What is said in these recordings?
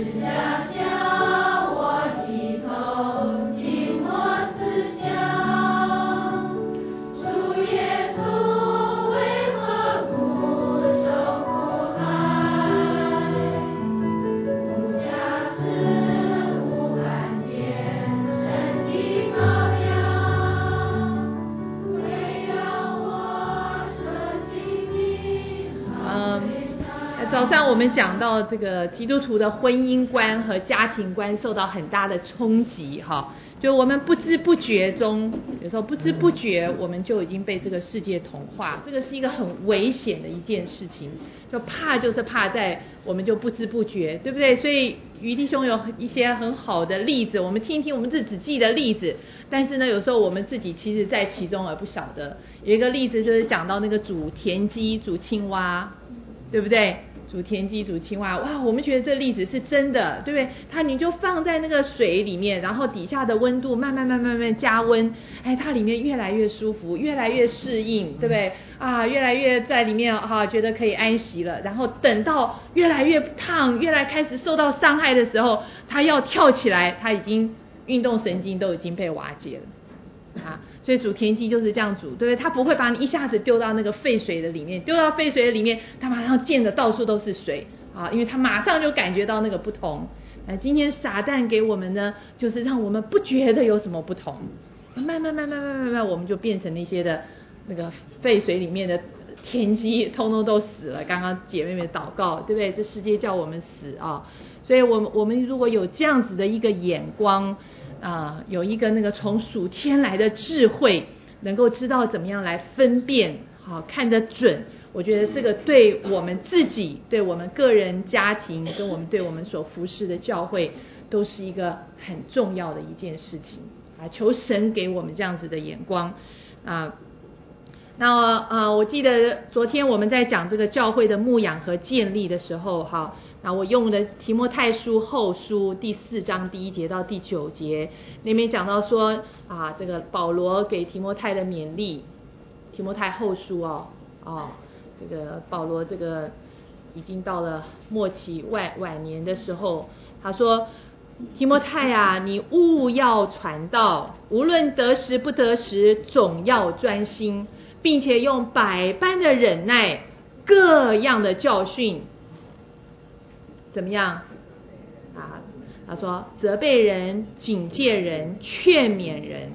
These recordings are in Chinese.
早上我们讲到这个基督徒的婚姻观和家庭观受到很大的冲击哈，就我们不知不觉中，有时候不知不觉我们就已经被这个世界同化，这个是一个很危险的一件事情，就怕就是怕在我们就不知不觉，对不对？所以于弟兄有一些很好的例子，我们听一听我们自己的例子，但是呢有时候我们自己其实在其中而不晓得。有一个例子就是讲到那个煮田鸡煮青蛙，对不对？煮田鸡煮青蛙，哇，我们觉得这例子是真的，对不对？你就放在那个水里面，然后底下的温度慢慢加温，它里面越来越舒服，越来越适应，对不对？越来越在里面觉得可以安息了。然后等到越来越烫，越来开始受到伤害的时候，它要跳起来，它已经运动神经都已经被瓦解了。所以煮田鸡就是这样煮，对不对？它不会把你一下子丢到那个沸水的里面，丢到沸水的里面，它马上溅得到处都是水因为它马上就感觉到那个不同。今天撒旦给我们呢，就是让我们不觉得有什么不同，慢慢我们就变成那些的那个沸水里面的田鸡，通通都死了。刚刚姐妹们祷告，对不对？这世界叫我们死所以我们如果有这样子的一个眼光有一个那个从属天来的智慧，能够知道怎么样来分辨看得准，我觉得这个对我们自己，对我们个人家庭，跟我们对我们所服侍的教会都是一个很重要的一件事情求神给我们这样子的眼光那我记得昨天我们在讲这个教会的牧养和建立的时候那我用的提摩太书后书第4章第1节到第9节，那边讲到说这个保罗给提摩太的勉励，提摩太后书这个保罗这个已经到了末期晚年的时候，他说提摩太你务要传道，无论得时不得时，总要专心，并且用百般的忍耐，各样的教训，怎么样他说责备人，警戒人，劝勉人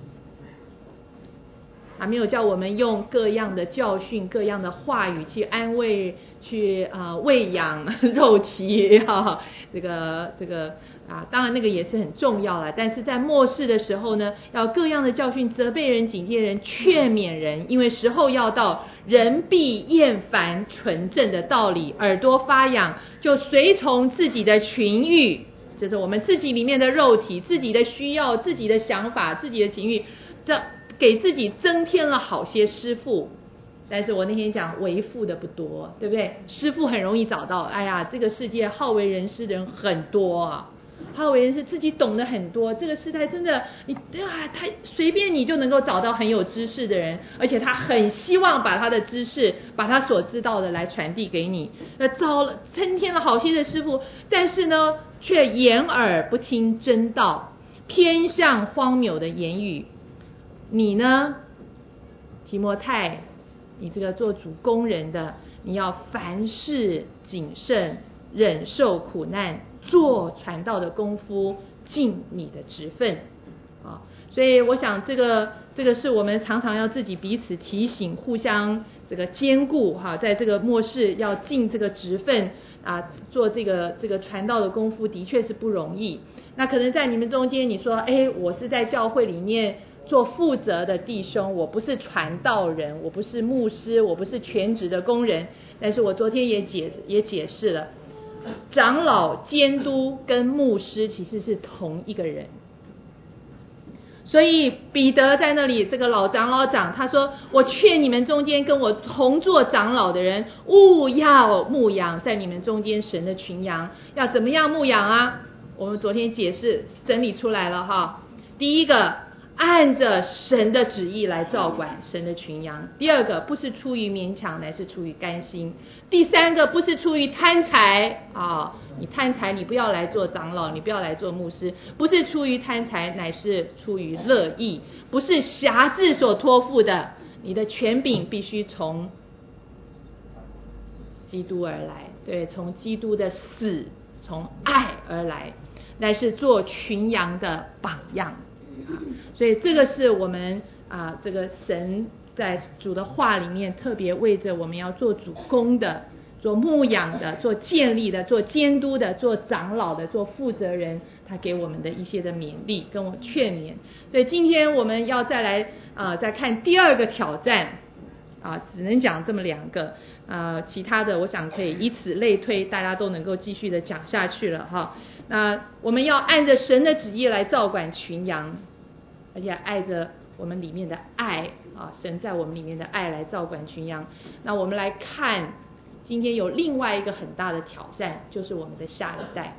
没有叫我们用各样的教训，各样的话语去安慰，去喂养肉体这个当然那个也是很重要啦，但是在末世的时候呢，要各样的教训，责备人，警戒人，劝勉人，因为时候要到，人必厌烦纯正的道理，耳朵发痒，就随从自己的情欲，就是我们自己里面的肉体，自己的需要，自己的想法，自己的情欲，这给自己增添了好些师傅。但是我那天讲为父的不多，对不对？师傅很容易找到，这个世界好为人师的人很多好为人师自己懂得很多，这个时代真的他随便你就能够找到很有知识的人，而且他很希望把他的知识，把他所知道的来传递给你，增添了好些的师傅，但是呢却掩耳不听真道，偏向荒谬的言语。你呢提摩太，你这个做主工人的，你要凡事谨慎，忍受苦难，做传道的功夫，尽你的职分所以我想这个是我们常常要自己彼此提醒，互相这个兼顾在这个末世要尽这个职分做这个传道的功夫的确是不容易。那可能在你们中间你说我是在教会里面做负责的弟兄，我不是传道人，我不是牧师，我不是全职的工人，但是我昨天也解释了，长老监督跟牧师其实是同一个人。所以彼得在那里，这个老长老讲，他说我劝你们中间跟我同做长老的人，务要牧养在你们中间神的群羊。要怎么样牧养我们昨天解释整理出来了第一个， 按着神的旨意来照管神的群羊。第二个，不是出于勉强，乃是出于甘心。第三个，不是出于贪财你贪财，你不要来做长老，你不要来做牧师，不是出于贪财，乃是出于乐意，不是辖制所托付的。你的权柄必须从基督而来，对，从基督的死，从爱而来，乃是做群羊的榜样。所以这个是我们这个神在主的话里面特别为着我们要做主公的、做牧养的、做建立的、做监督的、做长老的、做负责人，他给我们的一些的勉励跟我劝勉。所以今天我们要再来再看第二个挑战只能讲这么两个其他的我想可以以此类推，大家都能够继续的讲下去了哈。那我们要按着神的旨意来照管群羊，而且爱着我们里面的爱神在我们里面的爱来照管群羊。那我们来看今天有另外一个很大的挑战，就是我们的下一代。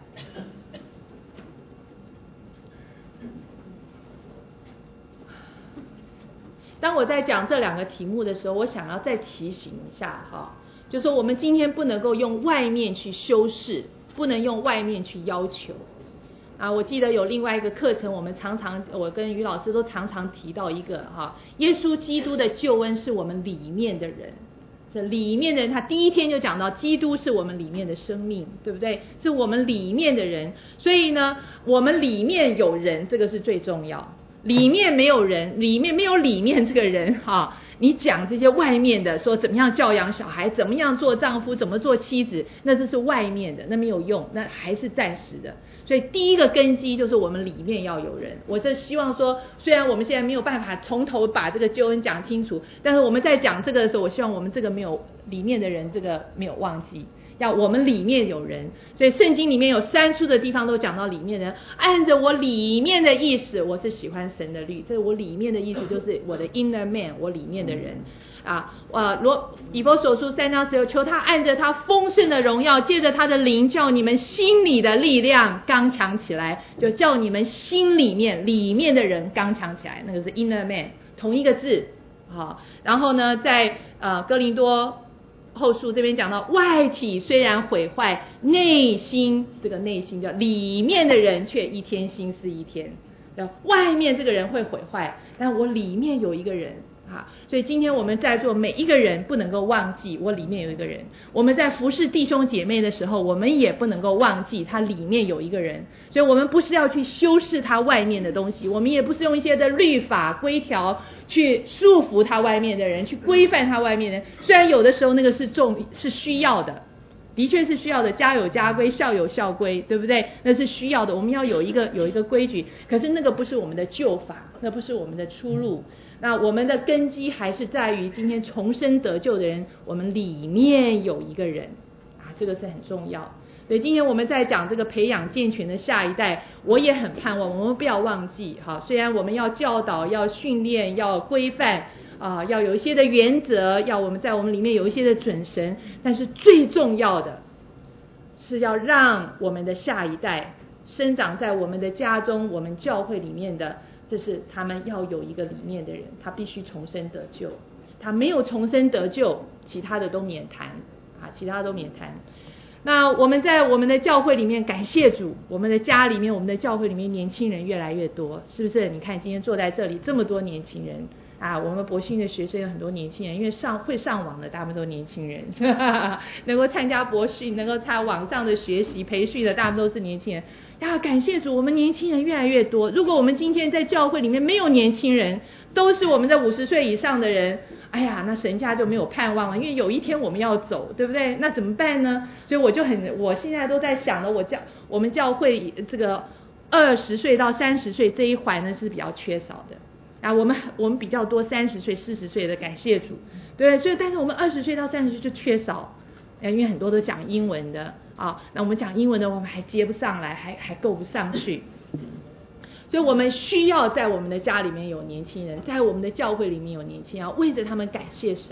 当我在讲这两个题目的时候，我想要再提醒一下就是说我们今天不能够用外面去修饰，不能用外面去要求我记得有另外一个课程，我跟于老师都常常提到一个耶稣基督的救恩是我们里面的人，这里面的人，他第一天就讲到基督是我们里面的生命，对不对？是我们里面的人，所以呢我们里面有人，这个是最重要。里面没有人，里面没有里面这个人你讲这些外面的，说怎么样教养小孩，怎么样做丈夫，怎么做妻子，那这是外面的，那没有用，那还是暂时的。所以第一个根基就是我们里面要有人。我这希望说，虽然我们现在没有办法从头把这个救恩讲清楚，但是我们在讲这个的时候，我希望我们这个没有里面的人，这个没有忘记，要我们里面有人。所以圣经里面有3处的地方都讲到里面的人，按着我里面的意思，我是喜欢神的律，这我里面的意思就是我的 inner man， 我里面的人以弗所书3章16，求他按着他丰盛的荣耀，借着他的灵，叫你们心里的力量刚强起来，就叫你们心里面的人刚强起来，那个是 inner man， 同一个字然后呢在哥林多后书这边讲到，外体虽然毁坏，内心，这个内心叫里面的人却一天心思一天。外面这个人会毁坏，但我里面有一个人所以今天我们在座每一个人不能够忘记我里面有一个人。我们在服侍弟兄姐妹的时候，我们也不能够忘记他里面有一个人。所以我们不是要去修饰他外面的东西，我们也不是用一些的律法规条去束缚他外面的人，去规范他外面的人。虽然有的时候那个是需要的，的确是需要的，家有家规，校有校规，对不对？那是需要的，我们要有一个规矩。可是那个不是我们的救法，那不是我们的出路。那我们的根基还是在于今天重生得救的人，我们里面有一个人这个是很重要。所以今天我们在讲这个培养健全的下一代，我也很盼望我们不要忘记虽然我们要教导，要训练，要规范要有一些的原则，要我们在我们里面有一些的准绳，但是最重要的是要让我们的下一代生长在我们的家中，我们教会里面的，这是他们要有一个里面的人，他必须重生得救。他没有重生得救，其他的都免谈其他都免谈。那我们在我们的教会里面，感谢主，我们的家里面，我们的教会里面年轻人越来越多，是不是？你看今天坐在这里这么多年轻人我们博训的学生有很多年轻人，因为会上网的大部分都年轻人能够参加博训，能够参网上的学习培训的大部分都是年轻人感谢主，我们年轻人越来越多。如果我们今天在教会里面没有年轻人，都是我们在50岁以上的人，那神家就没有盼望了，因为有一天我们要走，对不对？那怎么办呢？所以我现在都在想了，我们教会这个20岁到30岁这一环呢是比较缺少的我们比较多30岁40岁的，感谢主，对，所以但是我们20岁到30岁就缺少因为很多都讲英文的那我们讲英文的我们还接不上来，还够不上去。所以我们需要在我们的家里面有年轻人，在我们的教会里面有年轻人，要为着他们感谢神。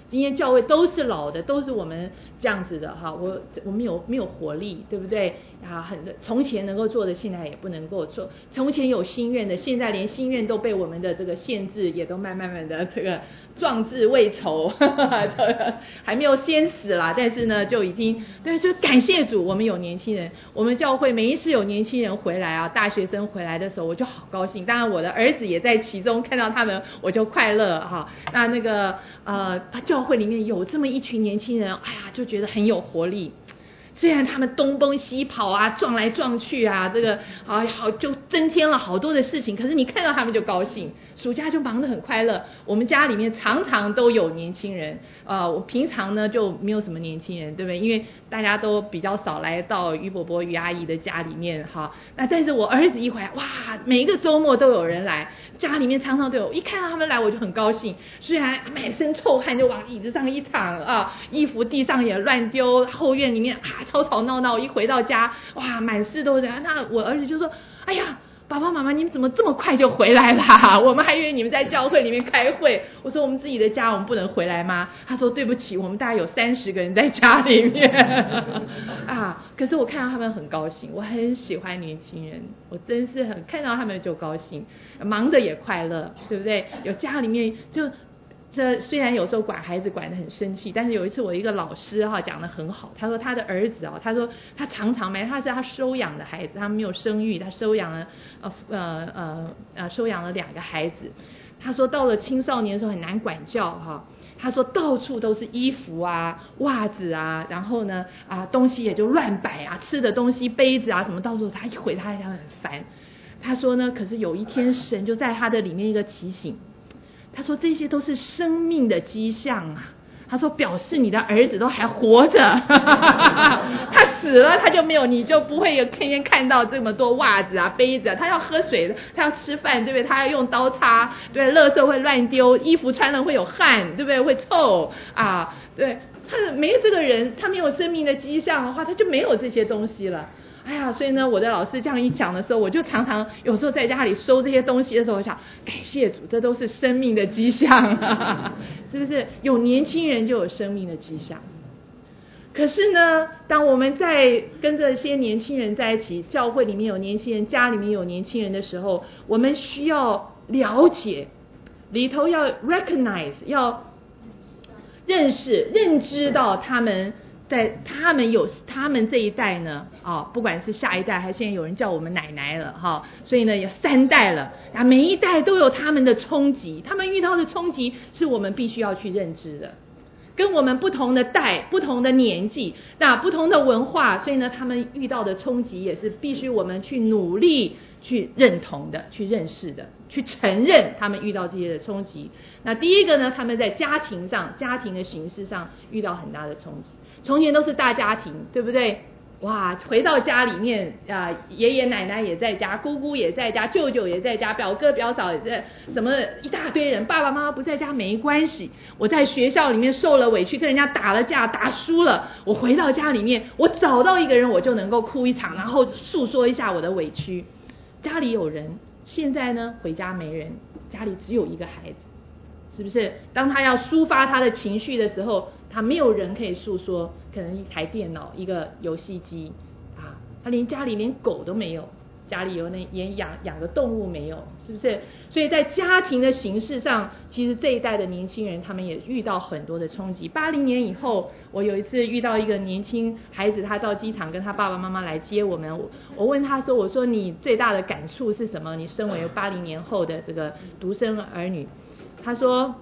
今天教会都是老的，都是我们这样子的哈，我们没有活力，对不对啊？从前能够做的，现在也不能够做；从前有心愿的，现在连心愿都被我们的这个限制，也都慢慢的这个壮志未酬，还没有先死啦，但是呢，就已经对，就感谢主，我们有年轻人，我们教会每一次有年轻人回来啊，大学生回来的时候，我就好高兴。当然，我的儿子也在其中，看到他们我就快乐哈。那个教会里面有这么一群年轻人，哎呀，就觉得很有活力。虽然他们东奔西跑啊，撞来撞去啊，这个好就增添了好多的事情，可是你看到他们就高兴，暑假就忙得很快乐。我们家里面常常都有年轻人，我平常呢就没有什么年轻人，对不对？因为大家都比较少来到于伯伯、于阿姨的家里面哈。那但是我儿子一回来，哇，每一个周末都有人来，家里面常常都有。一看到他们来，我就很高兴。虽然满身臭汗就往椅子上一躺啊，衣服地上也乱丢，后院里面吵吵闹闹，一回到家，哇，满室都是。那我儿子就说：“哎呀，爸爸妈妈，你们怎么这么快就回来啦？我们还以为你们在教会里面开会。”我说：“我们自己的家，我们不能回来吗？”他说：“对不起，我们大概有30个人在家里面啊。”可是我看到他们很高兴，我很喜欢年轻人，我真是很看到他们就高兴，忙的也快乐，对不对？有家里面就。这虽然有时候管孩子管得很生气，但是有一次我一个老师讲得很好，他说他的儿子他说他常常他是他收养的孩子，他没有生育，他收养了收养了2个孩子。他说到了青少年的时候很难管教他说到处都是衣服啊、袜子啊，然后呢东西也就乱摆吃的东西、杯子什么，到时候他一回他很烦。他说呢，可是有一天神就在他的里面一个提醒。他说这些都是生命的迹象啊，他说表示你的儿子都还活着他死了他就没有，你就不会有天天看到这么多袜子杯子他要喝水的，他要吃饭，对不对？他要用刀叉，对，垃圾会乱丢，衣服穿了会有汗，对不对？会臭对，他没有这个人，他没有生命的迹象的话，他就没有这些东西了。哎呀，所以呢，我的老师这样一讲的时候，我就常常有时候在家里收这些东西的时候，我想感谢主，这都是生命的迹象是不是？有年轻人就有生命的迹象。可是呢，当我们在跟这些年轻人在一起，教会里面有年轻人，家里面有年轻人的时候，我们需要了解，里头要 recognize， 要认识、认知到他们。在他们这一代呢不管是下一代还是现在有人叫我们奶奶了所以呢有3代了每一代都有他们的冲击，他们遇到的冲击是我们必须要去认知的，跟我们不同的代、不同的年纪、不同的文化，所以呢他们遇到的冲击也是必须我们去努力去认同的、去认识的、去承认他们遇到这些的冲击。那第一个呢，他们在家庭上、家庭的形式上遇到很大的冲击。从前都是大家庭，对不对？哇，回到家里面爷爷奶奶也在家，姑姑也在家，舅舅也在家，表哥表嫂也在，什么一大堆人，爸爸妈妈不在家没关系。我在学校里面受了委屈，跟人家打了架，打输了，我回到家里面，我找到一个人，我就能够哭一场，然后诉说一下我的委屈。家里有人，现在呢回家没人，家里只有一个孩子，是不是？当他要抒发他的情绪的时候，他没有人可以诉说，可能一台电脑、一个游戏机他连家里连狗都没有，家里有连养个动物没有，是不是？所以在家庭的形式上，其实这一代的年轻人他们也遇到很多的冲击。80年以后，我有一次遇到一个年轻孩子，他到机场跟他爸爸妈妈来接我们，我问他说，我说你最大的感触是什么？你身为80年后的这个独生儿女，他说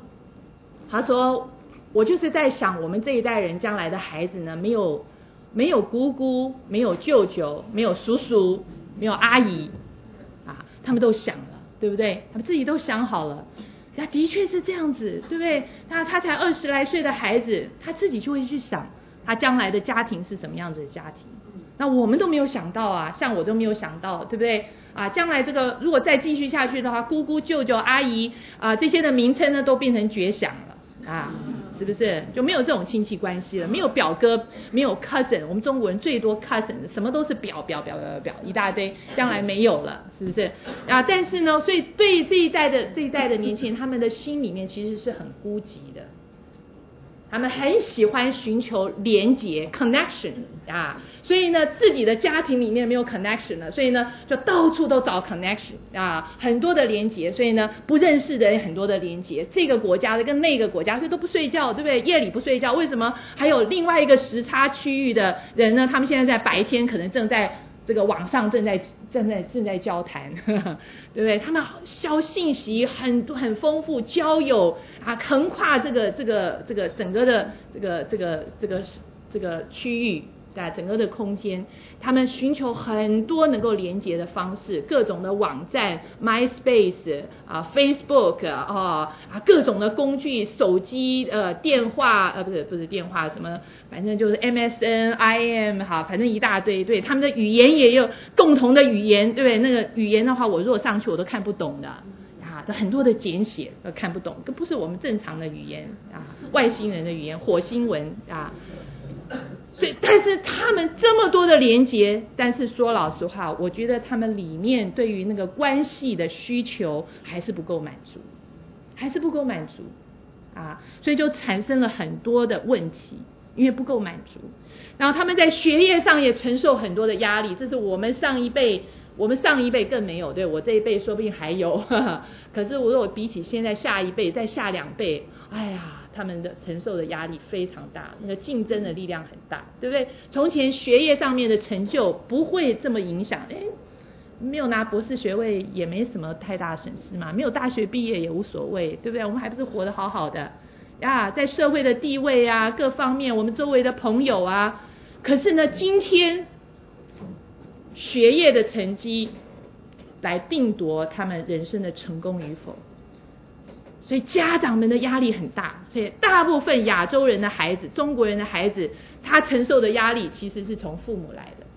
我就是在想，我们这一代人将来的孩子呢，没有姑姑，没有舅舅，没有叔叔，没有阿姨他们都想了，对不对？他们自己都想好了，的确是这样子，对不对？他才20来岁的孩子，他自己就会去想他将来的家庭是什么样子的家庭。那我们都没有想到像我都没有想到，对不对将来这个如果再继续下去的话，姑姑、舅舅、阿姨这些的名称呢，都变成绝响了是不是？就没有这种亲戚关系了，没有表哥，没有 cousin， 我们中国人最多 cousin， 什么都是表一大堆，将来没有了，是不是但是呢，所以对这一代的年轻人，他们的心里面其实是很孤寂的， 他们很喜欢寻求连结 connection 啊，所以呢自己的家庭里面没有 connection 了，所以呢就到处都找 connection 啊，很多的连结，所以呢不认识的人很多的连结，这个国家的跟那个国家，所以都不睡觉，对不对？夜里不睡觉，为什么？还有另外一个时差区域的人呢，他们现在在白天可能正在这个网上正在交谈，呵呵，对不对？他们消信息很丰富，交友啊，横跨这个整个的这个区域啊，整个的空间，他们寻求很多能够连结的方式，各种的网站 ，MySpace 啊 ，Facebook 啊，各种的工具，手机电话不是电话什么。反正就是 MSN、IM 哈，反正一大堆，对，他们的语言也有共同的语言，对不对？那个语言的话，我如果上去我都看不懂的啊，这很多的简写看不懂，这不是我们正常的语言啊，外星人的语言，火星文啊。所以，但是他们这么多的连结，但是说老实话，我觉得他们里面对于那个关系的需求还是不够满足啊，所以就产生了很多的问题。因为不够满足，然后他们在学业上也承受很多的压力，这是我们上一辈更没有，对，我这一辈说不定还有，呵呵，可是如果比起现在下一辈再下2辈，哎呀，他们的承受的压力非常大，那个竞争的力量很大，对不对？从前学业上面的成就不会这么影响，没有拿博士学位也没什么太大损失嘛，没有大学毕业也无所谓，对不对？我们还不是活得好好的啊，在社会的地位啊，各方面，我们周围的朋友啊，可是呢，今天学业的成绩来定夺他们人生的成功与否，所以家长们的压力很大，所以大部分亚洲人的孩子、中国人的孩子，他承受的压力其实是从父母来的。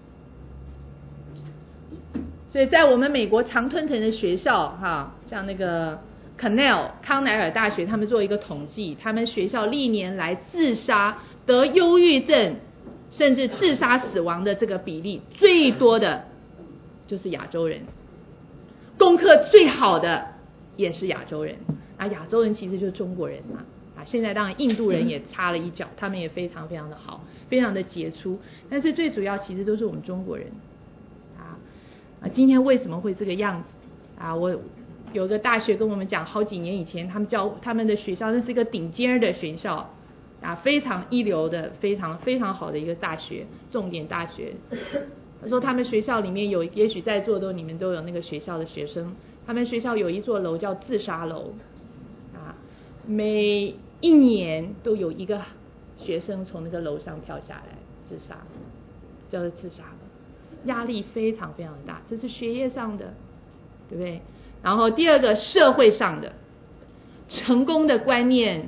所以在我们美国常春藤的学校哈，像那个康奈尔大学，他们做一个统计，他们学校历年来自杀、得忧郁症甚至自杀死亡的这个比例最多的就是亚洲人，功课最好的也是亚洲人啊，亚洲人其实就是中国人嘛啊，现在当然印度人也插了一脚，他们也非常非常的好，非常的杰出，但是最主要其实都是我们中国人啊，今天为什么会这个样子啊？我有个大学跟我们讲，好几年以前他们的学校，那是一个顶尖的学校啊，非常一流的，非常非常好的一个大学，重点大学。他说他们学校里面有，也许在座你们都有那个学校的学生，他们学校有一座楼叫自杀楼啊，每一年都有一个学生从那个楼上跳下来自杀，叫做自杀楼，压力非常非常大，这是学业上的，对不对？然后第二个社会上的成功的观念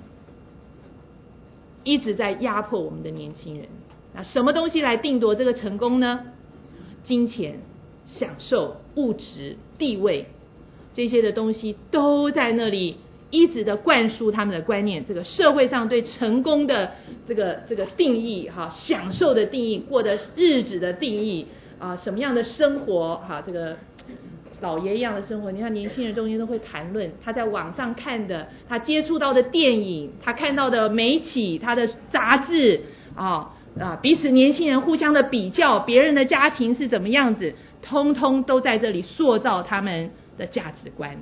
一直在压迫我们的年轻人。那什么东西来定夺这个成功呢？金钱、享受、物质、地位，这些的东西都在那里一直的灌输他们的观念。这个社会上对成功的这个定义哈，享受的定义，过的日子的定义啊，什么样的生活哈，这个老爷一样的生活，你看年轻人中间都会谈论他在网上看的，他接触到的电影，他看到的媒体，他的杂志彼此年轻人互相的比较，别人的家庭是怎么样子，通通都在这里塑造他们的价值观。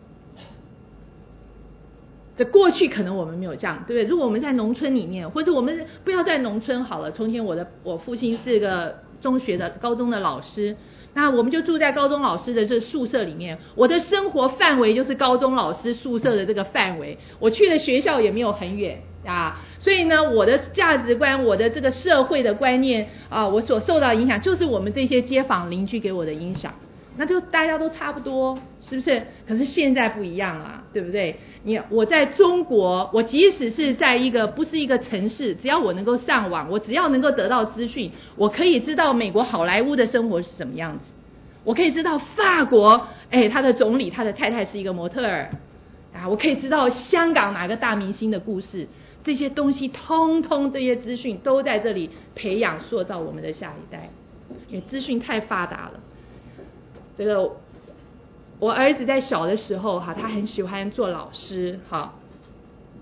这过去可能我们没有这样，对不对？如果我们在农村里面，或者我们不要在农村好了，从前我父亲是个高中的老师，那我们就住在高中老师的这宿舍里面，我的生活范围就是高中老师宿舍的这个范围，我去的学校也没有很远啊，所以呢，我的价值观，我的这个社会的观念啊，我所受到影响就是我们这些街坊邻居给我的影响，那就大家都差不多，是不是？可是现在不一样了，对不对？我在中国，我即使是在不是一个城市，只要我能够上网，我只要能够得到资讯，我可以知道美国好莱坞的生活是什么样子，我可以知道法国，他的总理他的太太是一个模特儿啊，我可以知道香港哪个大明星的故事，这些东西通通这些资讯都在这里培养塑造我们的下一代，因为资讯太发达了。这个我儿子在小的时候他很喜欢做老师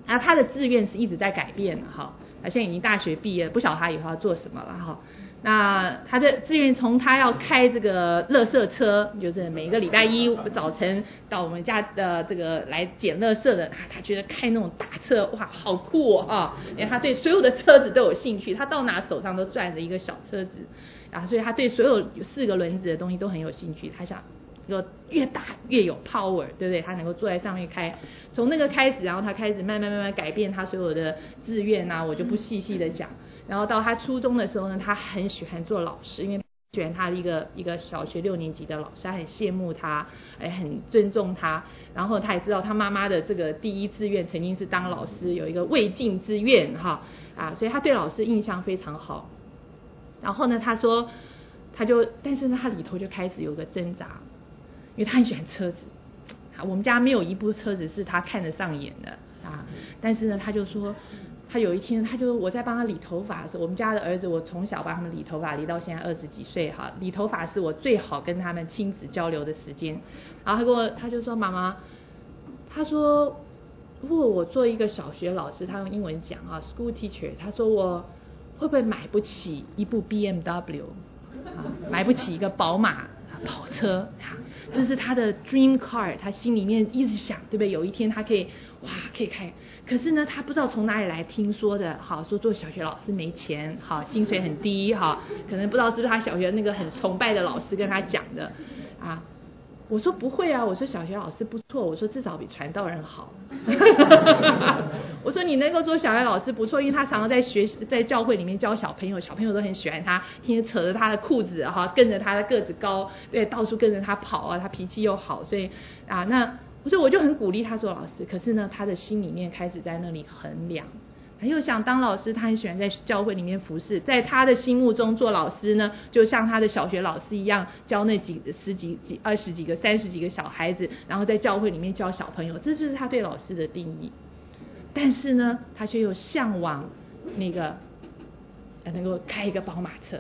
然后他的志愿是一直在改变的哈，他现在已经大学毕业了，不晓得他以后要做什么了哈。那他的志愿从他要开这个垃圾车，就是每个礼拜一早晨到我们家的这个来捡垃圾的，他觉得开那种大车哇好酷哦，因为他对所有的车子都有兴趣，他到哪手上都攥着一个小车子啊，所以他对所有4个轮子的东西都很有兴趣，他想越大越有 power， 对不对？他能够坐在上面开，从那个开始，然后他开始慢慢改变他所有的志愿啊，我就不细细的讲。然后到他初中的时候呢，他很喜欢做老师，因为喜欢他的一个小学6年级的老师，他很羡慕他，很尊重他。然后他也知道他妈妈的这个第一志愿曾经是当老师，有一个未尽之愿哈啊，所以他对老师印象非常好。然后呢，他说但是呢，他里头就开始有个挣扎。因为他很喜欢车子，我们家没有一部车子是他看得上眼的啊。但是呢，他就说，他有一天，我在帮他理头发的时候，我们家的儿子，我从小帮他们理头发，理到现在20几岁哈，理头发是我最好跟他们亲子交流的时间。然后他就说，妈妈，他说，如果我做一个小学老师，他用英文讲啊 ，school teacher， 他说我会不会买不起一部 BMW 啊，买不起一个宝马跑车，这是他的 dream car， 他心里面一直想，对不对？有一天他可以开。可是呢，他不知道从哪里来听说的，好说做小学老师没钱，好薪水很低，好可能不知道是不是他小学那个很崇拜的老师跟他讲的啊。我说不会啊，我说小学老师不错，我说至少比传道人好。我说你能够说小学老师不错，因为他常常在教会里面教小朋友，小朋友都很喜欢他，天天扯着他的裤子哈，跟着他的个子高，对，到处跟着他跑啊，他脾气又好，所以啊，那我就很鼓励他做老师。可是呢，他的心里面开始在那里衡量。他又想当老师，他很喜欢在教会里面服侍，在他的心目中做老师呢，就像他的小学老师一样，教那10几、20几个、30几个小孩子，然后在教会里面教小朋友，这就是他对老师的定义。但是呢，他却又向往那个能够开一个宝马车。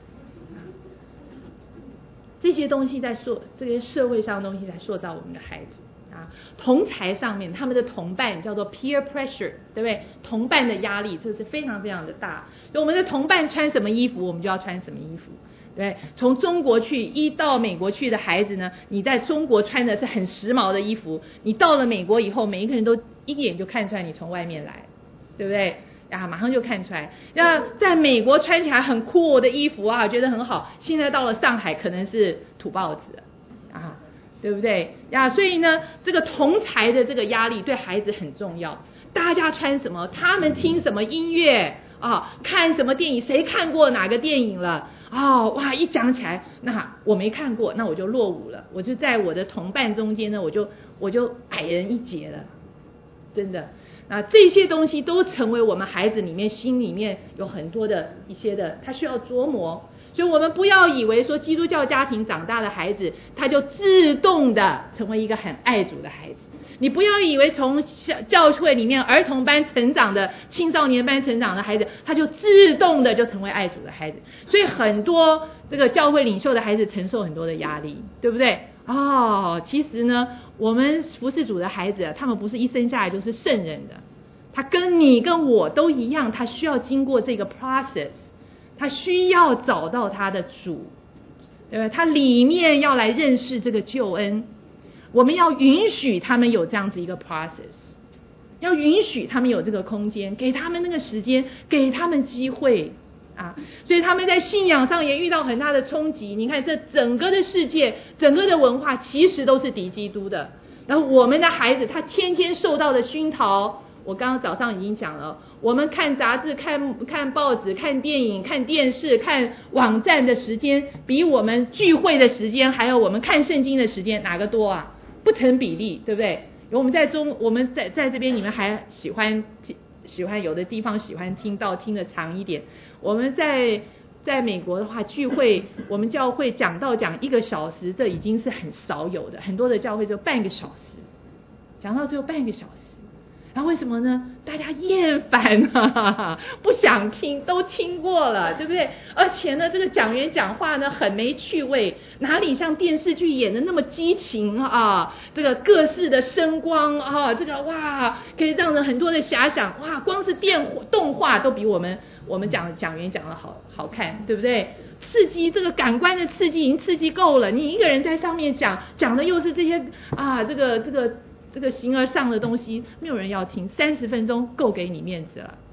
这些东西这些社会上的东西在塑造我们的孩子。同侪上面他们的同伴叫做 peer pressure， 对不对？同伴的压力这是非常非常的大，所以我们的同伴穿什么衣服我们就要穿什么衣服，对，从中国去到美国去的孩子呢，你在中国穿的是很时髦的衣服，你到了美国以后，每一个人都一眼就看出来你从外面来，对不对啊？马上就看出来。那在美国穿起来很酷的衣服啊，觉得很好，现在到了上海可能是土包子啊，对不对呀？所以呢，这个同侪的这个压力对孩子很重要。大家穿什么，他们听什么音乐啊，看什么电影，谁看过哪个电影了？哦，哇！一讲起来，那我没看过，那我就落伍了，我就在我的同伴中间呢，我就矮人一截了，真的。那这些东西都成为我们孩子里面心里面有很多的一些的，他需要琢磨。所以我们不要以为说基督教家庭长大的孩子，他就自动的成为一个很爱主的孩子。你不要以为从教会里面儿童班成长的、青少年班成长的孩子，他就自动的就成为爱主的孩子。所以很多这个教会领袖的孩子承受很多的压力，对不对？其实呢，我们服侍主的孩子，他们不是一生下来就是圣人的，他跟你跟我都一样，他需要经过这个 process， 他需要找到他的主，对吧？他里面要来认识这个救恩。我们要允许他们有这样子一个 process， 要允许他们有这个空间，给他们那个时间，给他们机会啊！所以他们在信仰上也遇到很大的冲击。你看，这整个的世界，整个的文化其实都是敌基督的。然后我们的孩子，他天天受到的熏陶，我刚刚早上已经讲了，我们看杂志、看报纸、看电影、看电视、看网站的时间，比我们聚会的时间，还有我们看圣经的时间，哪个多啊？不成比例，对不对？我们在这边，你们还喜欢有的地方喜欢听得长一点。我们在美国的话，聚会我们教会讲1个小时，这已经是很少有的，很多的教会就半个小时，讲到只有半个小时。 然后为什么呢？大家厌烦啊，不想听，都听过了，对不对？而且呢，这个讲员讲话呢很没趣味，哪里像电视剧演的那么激情啊？这个各式的声光啊，这个哇，可以让人很多的遐想，哇，光是动画都比我们讲员讲的好看，对不对？刺激，这个感官的刺激已经刺激够了，你一个人在上面讲的又是这些啊，这个形而上的东西，没有人要听，30分钟够给你面子了。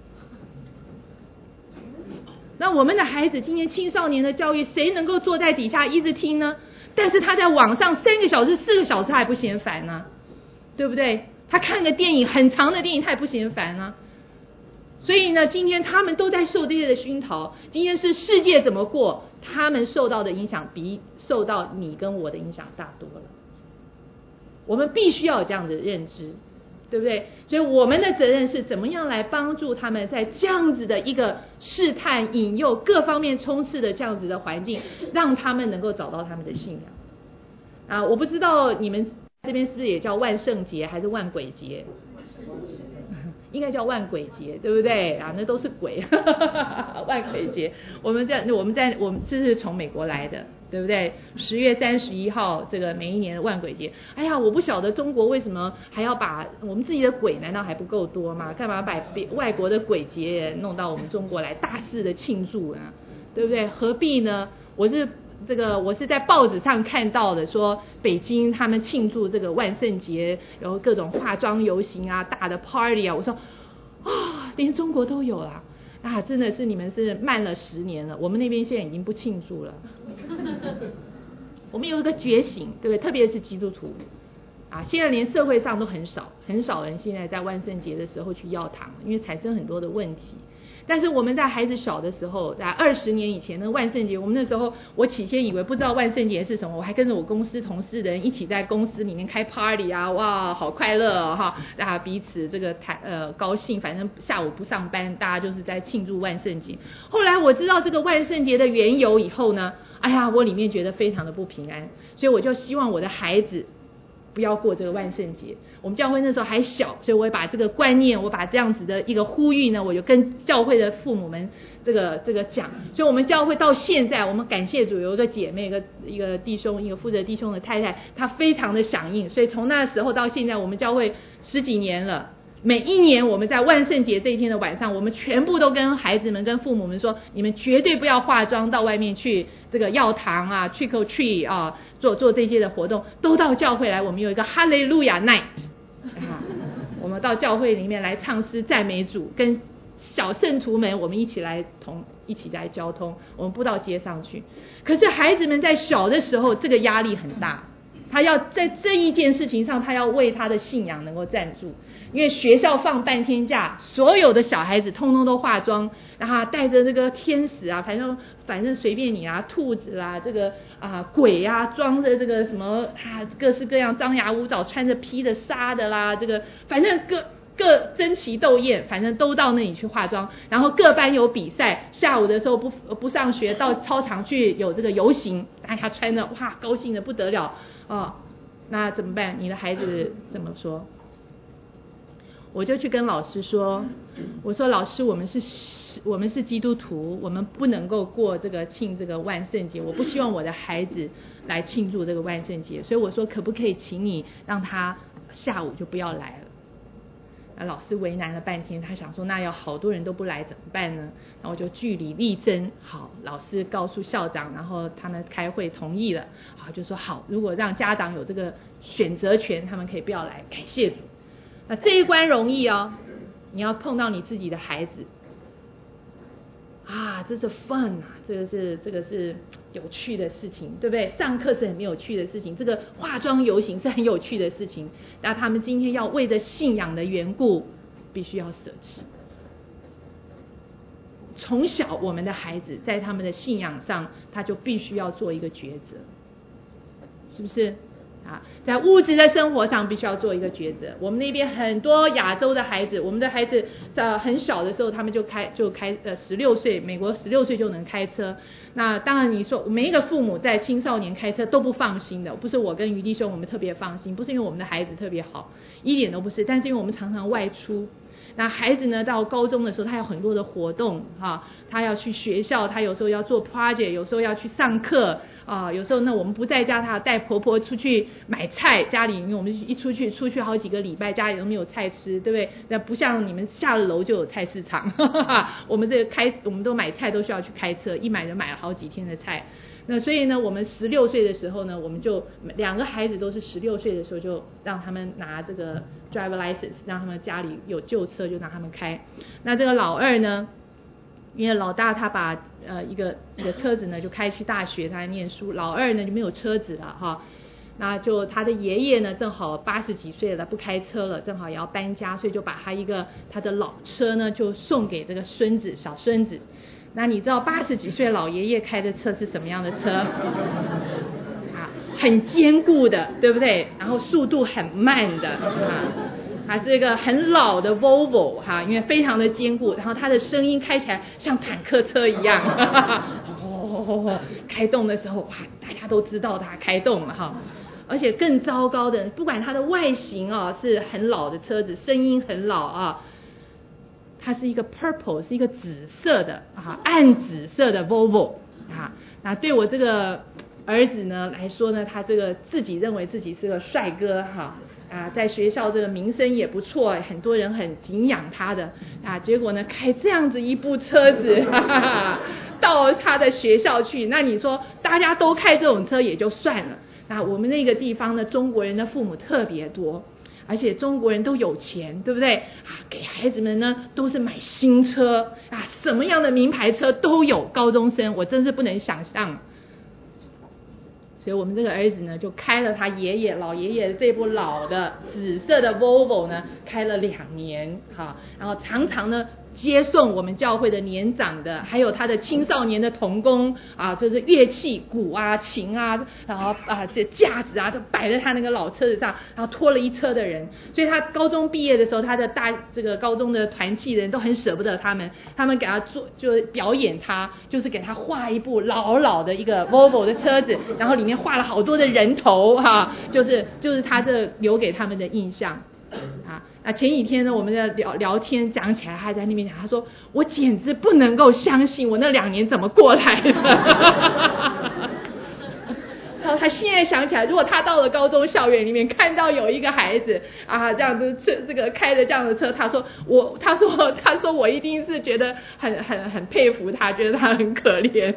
那我们的孩子今天青少年的教育，谁能够坐在底下一直听呢？但是他在网上3个小时、4个小时还不嫌烦呢，对不对？他看个电影很长的电影，他也不嫌烦呢。所以呢，今天他们都在受这些的熏陶。今天是世界怎么过，他们受到的影响比受到你跟我的影响大多了。我们必须要有这样的认知，对不对？所以我们的责任是怎么样来帮助他们在这样子的一个试探、引诱各方面冲刺的这样子的环境，让他们能够找到他们的信仰。啊，我不知道你们这边是不是也叫万圣节还是万鬼节？应该叫万鬼节，对不对啊？那都是鬼，万鬼节。我们这是从美国来的，对不对？10月31号，这个每一年的万鬼节。哎呀，我不晓得中国为什么还要把我们自己的鬼难道还不够多吗？干嘛把外国的鬼节弄到我们中国来大肆的庆祝啊？对不对？何必呢？我是在报纸上看到的，说北京他们庆祝这个万圣节，有各种化妆游行啊，大的 party 啊。我说连中国都有啦，真的是你们是慢了10年了，我们那边现在已经不庆祝了。我们有一个觉醒，对不对？特别是基督徒现在连社会上都很少人现在在万圣节的时候去要糖，因为产生很多的问题。但是我们在孩子小的时候，在20年以前的万圣节，我们那时候我起先以为不知道万圣节是什么，我还跟着我公司同事的人一起在公司里面开 party 啊，哇，好快乐彼此这个高兴，反正下午不上班，大家就是在庆祝万圣节。后来我知道这个万圣节的缘由以后呢，我里面觉得非常的不平安，所以我就希望我的孩子不要过这个万圣节。我们教会那时候还小，所以我也把这个观念，我把这样子的一个呼吁呢，我就跟教会的父母们这个讲。所以我们教会到现在，我们感谢主，有一个姐妹，一个弟兄，一个负责弟兄的太太，她非常的响应。所以从那时候到现在，我们教会10几年了。每一年我们在万圣节这一天的晚上，我们全部都跟孩子们跟父母们说，你们绝对不要化妆到外面去这个要糖啊 trick or treat 做这些的活动，都到教会来。我们有一个哈利路亚 night 我们到教会里面来唱诗赞美主，跟小圣徒们我们一起来交通，我们不到街上去。可是孩子们在小的时候这个压力很大，他要在这一件事情上，他要为他的信仰能够站住。因为学校放半天假，所有的小孩子通通都化妆，然后带着这个天使反正随便你兔子这个鬼装着这个什么各式各样张牙舞爪，穿着披的纱的啦，这个反正各争奇斗艳，反正都到那里去化妆，然后各班有比赛，下午的时候不上学，到操场去有这个游行，他穿着高兴的不得了那怎么办？你的孩子怎么说？我就去跟老师说，我说老师，我们是基督徒，我们不能够庆这个万圣节，我不希望我的孩子来庆祝这个万圣节，所以我说可不可以请你让他下午就不要来了。那老师为难了半天，他想说那要好多人都不来怎么办呢？然后我就据理力争，好，老师告诉校长，然后他们开会同意了，好，就说好，如果让家长有这个选择权，他们可以不要来，感谢主。那这一关容易你要碰到你自己的孩子这是 fun 这个是有趣的事情，对不对？上课是很有趣的事情，这个化妆游行是很有趣的事情，那他们今天要为着信仰的缘故必须要舍弃。从小我们的孩子在他们的信仰上，他就必须要做一个抉择，是不是？ 在物质的生活上必须要做一个抉择。我们那边很多亚洲的孩子，我们的孩子在很小的时候他们就开16岁，美国16岁就能开车。那当然你说每一个父母在青少年开车都不放心的，不是我跟余弟兄我们特别放心，不是因为我们的孩子特别好，一点都不是，但是因为我们常常外出。那孩子呢，到高中的时候他有很多的活动他要去学校，他有时候要做 project， 有时候要去上课有时候呢我们不在家，他带婆婆出去买菜，家里因为我们一出去好几个礼拜，家里都没有菜吃，对不对？那不像你们下了楼就有菜市场我们我们都买菜都需要去开车，一买就买了好几天的菜。那所以呢我们16岁的时候呢，我们就2个孩子都是16岁的时候就让他们拿这个 driver license， 让他们家里有旧车就让他们开。那这个老二呢，因为老大他把一个车子呢就开去大学，他在念书，老二呢就没有车子了那就他的爷爷呢正好80几岁了，不开车了，正好也要搬家，所以就把他的老车呢就送给这个小孙子。那你知道80几岁老爷爷开的车是什么样的车很坚固的，对不对？然后速度很慢的它是一个很老的 Volvo 因为非常的坚固，然后它的声音开起来像坦克车一样开动的时候大家都知道它开动了而且更糟糕的，不管它的外形是很老的车子，声音很老它是一个 purple， 是一个紫色的暗紫色的 Volvo 那对我这个儿子呢来说呢，他这个自己认为自己是个帅哥在学校这个名声也不错，很多人很敬仰他的结果呢开这样子一部车子到他的学校去，那你说大家都开这种车也就算了，那我们那个地方呢中国人的父母特别多，而且中国人都有钱，对不对给孩子们呢都是买新车什么样的名牌车都有，高中生我真是不能想象。所以我们这个儿子呢就开了他老爷爷这部老的紫色的 Volvo 呢开了2年然后常常呢接送我们教会的年长的，还有他的青少年的同工就是乐器鼓琴然后这架子都摆在他那个老车子上，然后拖了一车的人。所以他高中毕业的时候，他的这个高中的团契人都很舍不得他们给他就表演就是给他画一部老的一个 Volvo 的车子，然后里面画了好多的人头就是他这留给他们的印象那前几天呢我们在聊天讲起来，他在那边讲，他说我简直不能够相信我那2年怎么过来的然后他现在想起来，如果他到了高中校园里面看到有一个孩子这样子这个开着这样的车，他说我一定是觉得很佩服他，觉得他很可怜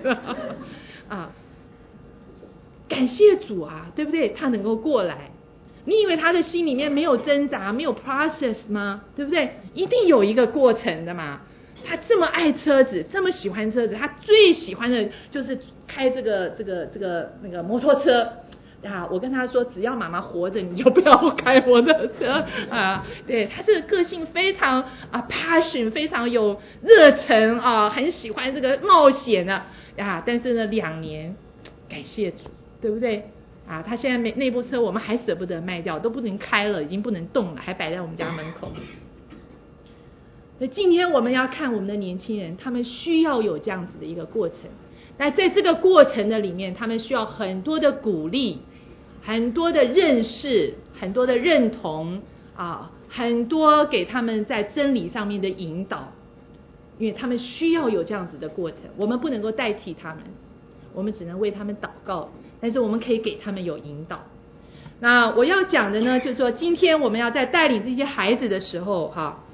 感谢主对不对？他能够过来，你以为他的心里面没有挣扎，没有 process 吗？对不对？一定有一个过程的嘛。他这么爱车子，这么喜欢车子，他最喜欢的就是开这个摩托车我跟他说，只要妈妈活着，你就不要开摩托车对，他这个个性非常passion， 非常有热忱很喜欢这个冒险的但是呢2年，感谢主，对不对他现在那部车我们还舍不得卖掉，都不能开了，已经不能动了，还摆在我们家门口。所以今天我们要看我们的年轻人，他们需要有这样子的一个过程。那在这个过程的里面，他们需要很多的鼓励，很多的认识，很多的认同很多给他们在真理上面的引导，因为他们需要有这样子的过程。我们不能够代替他们，我们只能为他们祷告，但是我们可以给他们有引导。那我要讲的呢，就是说今天我们要在带领这些孩子的时候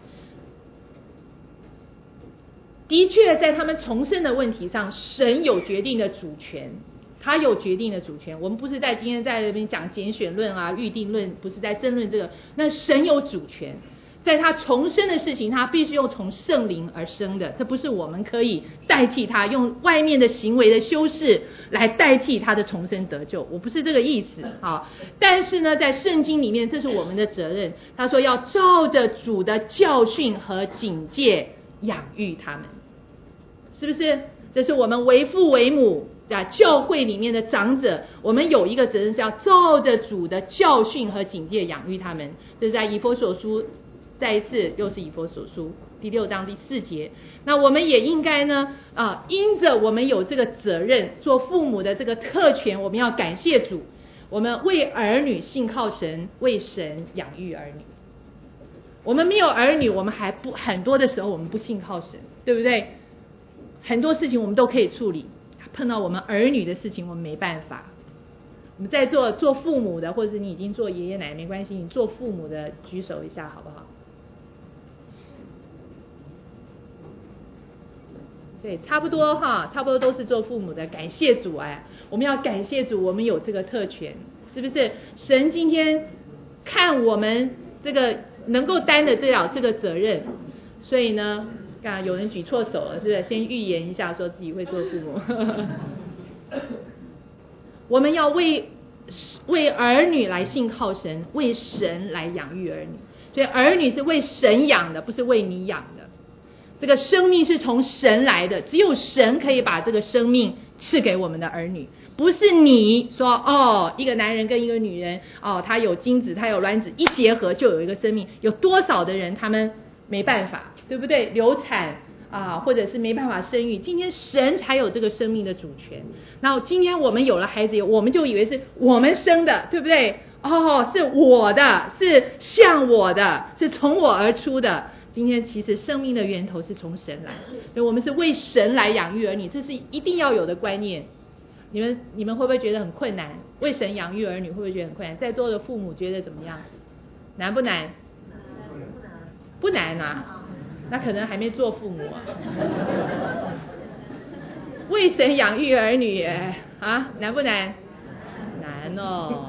的确在他们重生的问题上，神有决定的主权，他有决定的主权。我们不是在今天在这边讲拣选论预定论，不是在争论这个，那神有主权，在他重生的事情，他必须用从圣灵而生的，这不是我们可以代替他用外面的行为的修饰来代替他的重生得救，我不是这个意思但是呢在圣经里面，这是我们的责任，他说要照着主的教训和警戒养育他们，是不是？这是我们为父为母教会里面的长者，我们有一个责任是要照着主的教训和警戒养育他们。这是在以弗所书，再一次又是以弗所书第6章第4节。那我们也应该呢因着我们有这个责任，做父母的这个特权，我们要感谢主，我们为儿女信靠神，为神养育儿女。我们没有儿女，我们还不很多的时候我们不信靠神，对不对？很多事情我们都可以处理，碰到我们儿女的事情我们没办法。我们在做父母的，或者是你已经做爷爷奶奶没关系，你做父母的举手一下好不好？所以差不多差不多都是做父母的，感谢主我们要感谢主，我们有这个特权，是不是？神今天看我们这个能够担得了这个责任，所以呢，刚刚有人举错手了，是不是？先预言一下，说自己会做父母。我们要为儿女来信靠神，为神来养育儿女。所以儿女是为神养的，不是为你养的。这个生命是从神来的，只有神可以把这个生命赐给我们的儿女，不是你说一个男人跟一个女人他有精子，他有卵子，一结合就有一个生命。有多少的人他们没办法，对不对？流产或者是没办法生育，今天神才有这个生命的主权。那今天我们有了孩子，我们就以为是我们生的，对不对？是我的，是像我的，是从我而出的。今天其实生命的源头是从神来，所以我们是为神来养育儿女，这是一定要有的观念。你们会不会觉得很困难？为神养育儿女会不会觉得很困难？在座的父母觉得怎么样？难不难？不难啊，那可能还没做父母为神养育儿女难不难？难哦。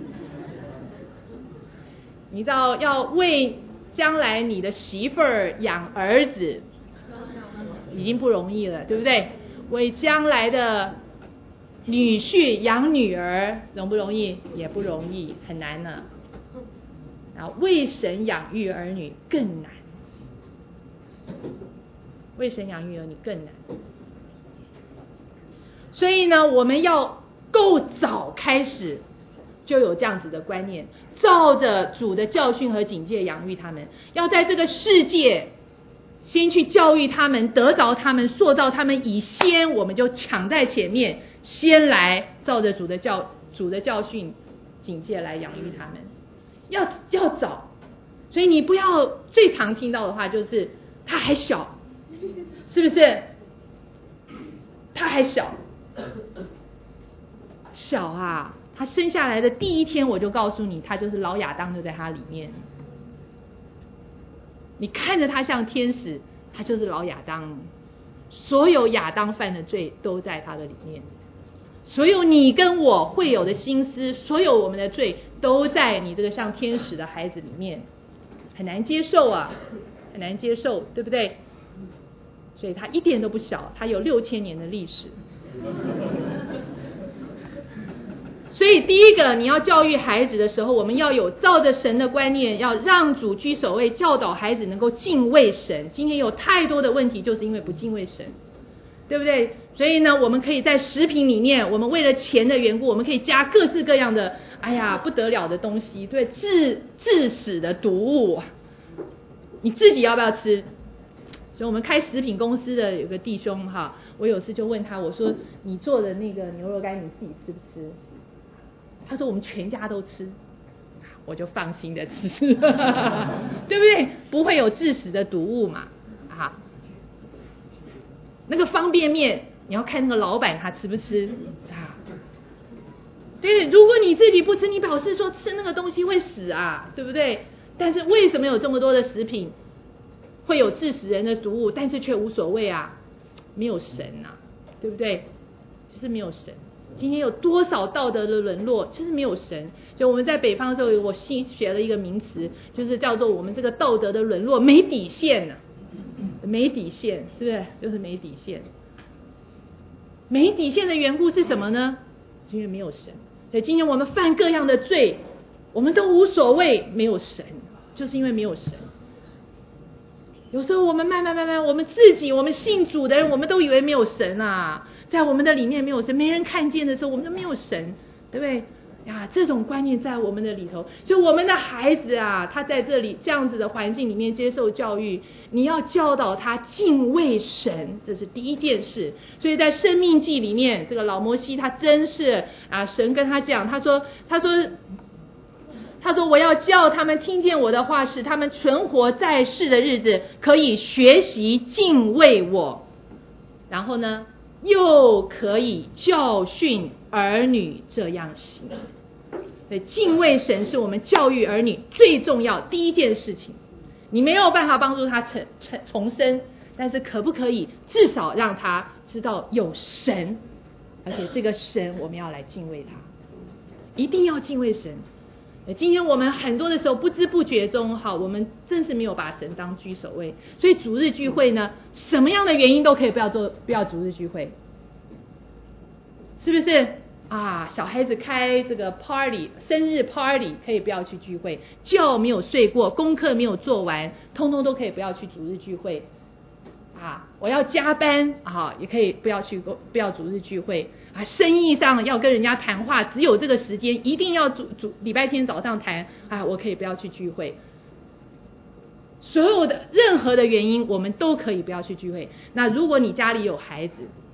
你知道要为将来你的媳妇儿养儿子已经不容易了，对不对？为将来的女婿养女儿容不容易？也不容易，很难呢。为神养育儿女更难，为神养育儿女更难。所以呢，我们要够早开始就有这样子的观念，照着主的教训和警戒养育他们，要在这个世界先去教育他们，得着他们，塑造他们以先，我们就抢在前面，先来照着主的教训警戒来养育他们，要早。所以你不要最常听到的话就是他还小，是不是？他还小他生下来的第一天我就告诉你，他就是老亚当就在他里面。你看着他像天使，他就是老亚当。所有亚当犯的罪都在他的里面，所有你跟我会有的心思，所有我们的罪都在你这个像天使的孩子里面。很难接受很难接受，对不对？所以他一点都不小，他有6000年的历史。所以第一个，你要教育孩子的时候，我们要有照着神的观念，要让主居首位，教导孩子能够敬畏神。今天有太多的问题就是因为不敬畏神，对不对？所以呢，我们可以在食品里面，我们为了钱的缘故，我们可以加各式各样的不得了的东西，对，致死的毒物，你自己要不要吃？所以我们开食品公司的有个弟兄我有次就问他，我说你做的那个牛肉干你自己吃不吃？他说我们全家都吃，我就放心的吃，对不对？不会有致死的毒物嘛。那个方便面你要看那个老板他吃不吃对，如果你自己不吃，你表示说吃那个东西会死对不对？但是为什么有这么多的食品会有致死人的毒物，但是却无所谓没有神对不对？就是没有神。今天有多少道德的沦落，就是没有神。所以我们在北方的时候，我新学了一个名词，就是叫做我们这个道德的沦落没底线没底线，是不是？就是没底线。没底线的缘故是什么呢？因为没有神。所以今天我们犯各样的罪，我们都无所谓，没有神，就是因为没有神。有时候我们慢慢，我们自己，我们信主的人，我们都以为没有神在我们的里面没有神，没人看见的时候，我们就没有神，对不对呀？这种观念在我们的里头，所以我们的孩子啊，他在这里这样子的环境里面接受教育，你要教导他敬畏神，这是第一件事。所以在生命记里面，这个老摩西他真是啊，神跟他讲，他说我要叫他们听见我的话，使他们存活在世的日子可以学习敬畏我，然后呢又可以教训儿女这样行。对，敬畏神是我们教育儿女最重要第一件事情。你没有办法帮助他重生，但是可不可以至少让他知道有神，而且这个神我们要来敬畏他，一定要敬畏神。今天我们很多的时候不知不觉中我们真是没有把神当居首位，所以主日聚会呢，什么样的原因都可以不要主日聚会，是不是啊？小孩子开这个 party 生日 party 可以不要去聚会，觉没有睡过，功课没有做完，通通都可以不要去主日聚会啊！我要加班也可以不要主日聚会啊！生意上要跟人家谈话，只有这个时间，一定要礼拜天早上谈啊！我可以不要去聚会。所有的任何的原因，我们都可以不要去聚会。那如果你家里有孩子，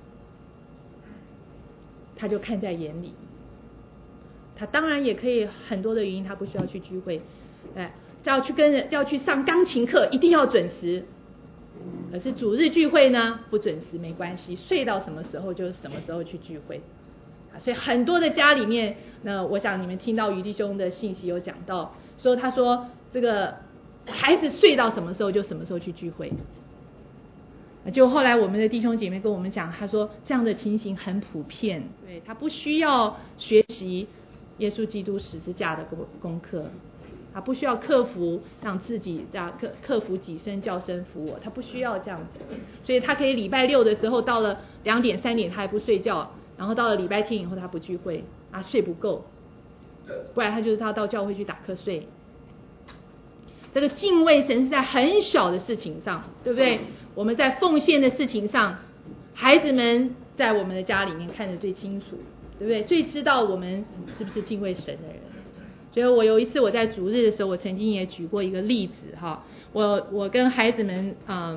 他就看在眼里，他当然也可以很多的原因，他不需要去聚会，要去上钢琴课，一定要准时。可是主日聚会呢，不准时没关系，睡到什么时候就什么时候去聚会。所以很多的家里面，那我想你们听到于弟兄的信息有讲到，他说这个孩子睡到什么时候就什么时候去聚会。就后来我们的弟兄姐妹跟我们讲，他说这样的情形很普遍，对，他不需要学习耶稣基督十字架的功课，他不需要克服让自己克服己身叫身服我，他不需要这样子，所以他可以礼拜六的时候到了2点3点他还不睡觉，然后到了礼拜天以后他不聚会睡不够，不然他就是他到教会去打瞌睡。这个敬畏神是在很小的事情上，对不对？我们在奉献的事情上，孩子们在我们的家里面看得最清楚，对不对？最知道我们是不是敬畏神的人。所以我有一次我在主日的时候，我曾经也举过一个例子我跟孩子们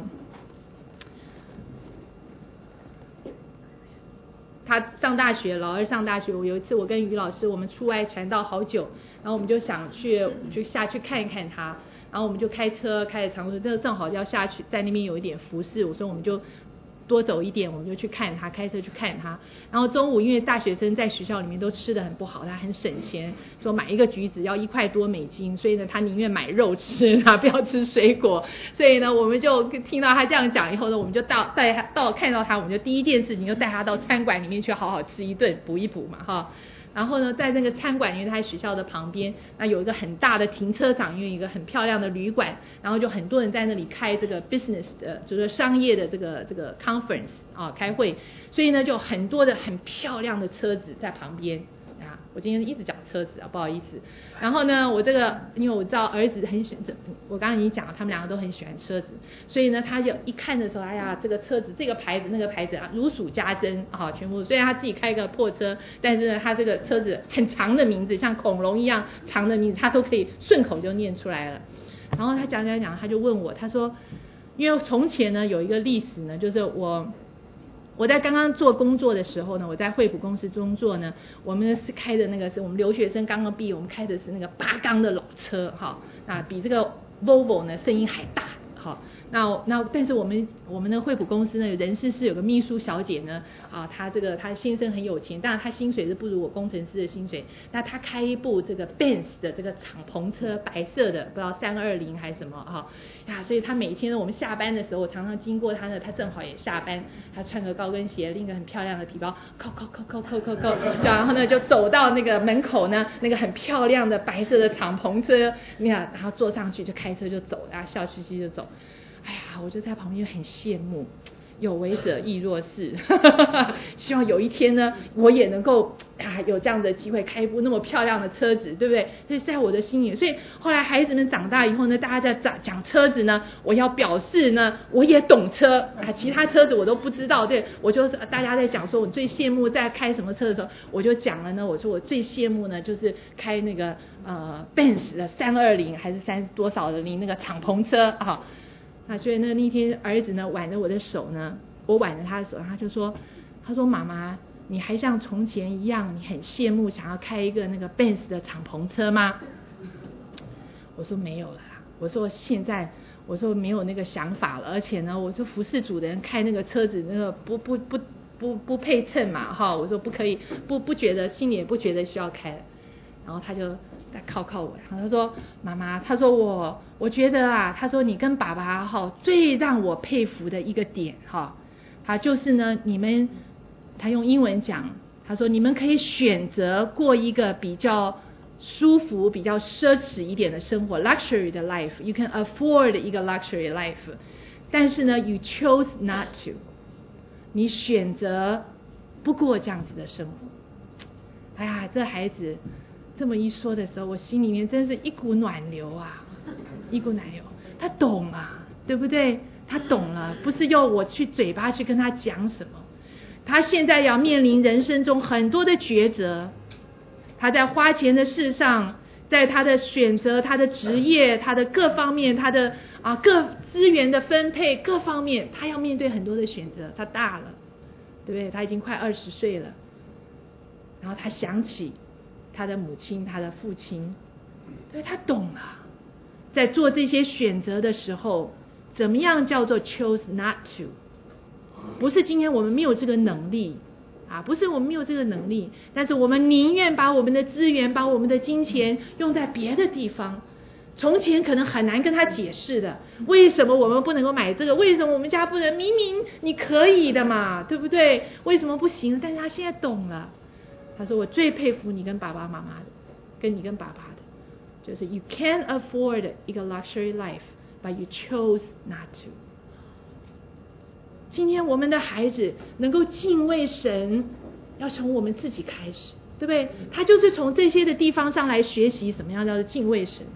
他上大学，老二上大学，有一次我跟于老师我们出外传道好久，然后我们就想就下去看一看他，然后我们就开车开着长途，正好要下去，在那边有一点服侍，我说我们就多走一点，我们就去看他，开车去看他。然后中午因为大学生在学校里面都吃得很不好，他很省钱，说买一个橘子要1块多美金，所以呢他宁愿买肉吃，他不要吃水果。所以呢我们就听到他这样讲以后呢，我们就看到他，我们就第一件事情就带他到餐馆里面去好好吃一顿，补一补嘛然后呢在那个餐馆，因为他在学校的旁边，那有一个很大的停车场，因为一个很漂亮的旅馆，然后就很多人在那里开这个 business 的就是商业的这个 conference 开会，所以呢就很多的很漂亮的车子在旁边我今天一直讲车子不好意思。然后呢我因为我知道儿子很喜欢，我刚刚已经讲了他们2个都很喜欢车子，所以呢他就一看的时候，哎呀这个车子这个牌子那个牌子如数家珍全部，虽然他自己开个破车，但是呢他这个车子很长的名字，像恐龙一样长的名字他都可以顺口就念出来了。然后他讲他就问我，他说因为从前呢有一个历史呢，就是我在刚刚做工作的时候呢，我在惠普公司工作呢，我们是开的那个是我们留学生刚刚毕业，我们开的是那个8缸的老车比这个 Volvo 呢声音还大那但是我们的惠普公司呢人事室有个秘书小姐呢她先生很有钱，当然她薪水是不如我工程师的薪水，那她开一部这个 Benz 的这个敞篷车，白色的，不知道320还是什么所以她每天呢我们下班的时候，我常常经过她呢，她正好也下班，她穿个高跟鞋，拎一个很漂亮的皮包，扣，然后呢就走到那个门口呢，那个很漂亮的白色的敞篷车，然后坐上去就开车就走，然后笑嘻嘻就走。哎呀，我就在旁边很羡慕， 有为者亦若是。希望有一天呢，我也能够有这样的机会开一部那么漂亮的车子，对不对？所以在我的心里，所以后来孩子们长大以后呢，大家在讲车子呢，我要表示呢，我也懂车其他车子我都不知道，对，我就是大家在讲说我最羡慕在开什么车的时候，我就讲了呢，我说我最羡慕呢就是开那个Benz 的320还是30多少的那个敞篷车所以那天儿子呢挽着我的手呢，我挽着他的手，他就说，他说妈妈，你还像从前一样，你很羡慕想要开一个那个 Benz 的敞篷车吗？我说没有了啦，我说现在我说没有那个想法了，而且呢，我说服侍主的人开那个车子那个不配称嘛我说不可以，不觉得，心里也不觉得需要开了。然后他就靠我，然后他说妈妈，他说我觉得他说你跟爸爸最让我佩服的一个点他就是呢你们，他用英文讲，他说你们可以选择过一个比较舒服比较奢侈一点的生活 luxury 的 life, you can afford 一个 luxury life, 但是呢 you chose not to, 你选择不过这样子的生活。哎呀，这孩子这么一说的时候，我心里面真是一股暖流一股暖流。他懂对不对？他懂了，不是要我去嘴巴去跟他讲什么。他现在要面临人生中很多的抉择，他在花钱的事上，在他的选择，他的职业，他的各方面，他的各资源的分配各方面，他要面对很多的选择。他大了，对不对？他已经快20岁了。然后他想起他的母亲，他的父亲，所以他懂了，在做这些选择的时候，怎么样叫做 choose not to， 不是今天我们没有这个能力不是我们没有这个能力，但是我们宁愿把我们的资源，把我们的金钱用在别的地方。从前可能很难跟他解释的，为什么我们不能够买这个，为什么我们家不能，明明你可以的嘛，对不对？为什么不行？但是他现在懂了。他说我最佩服你跟爸爸妈妈的，跟你跟爸爸的，就是 you can afford 一个 luxury life, but you chose not to。 今天我们的孩子能够敬畏神，要从我们自己开始，对不对？他就是从这些的地方上来学习什么样叫做敬畏神。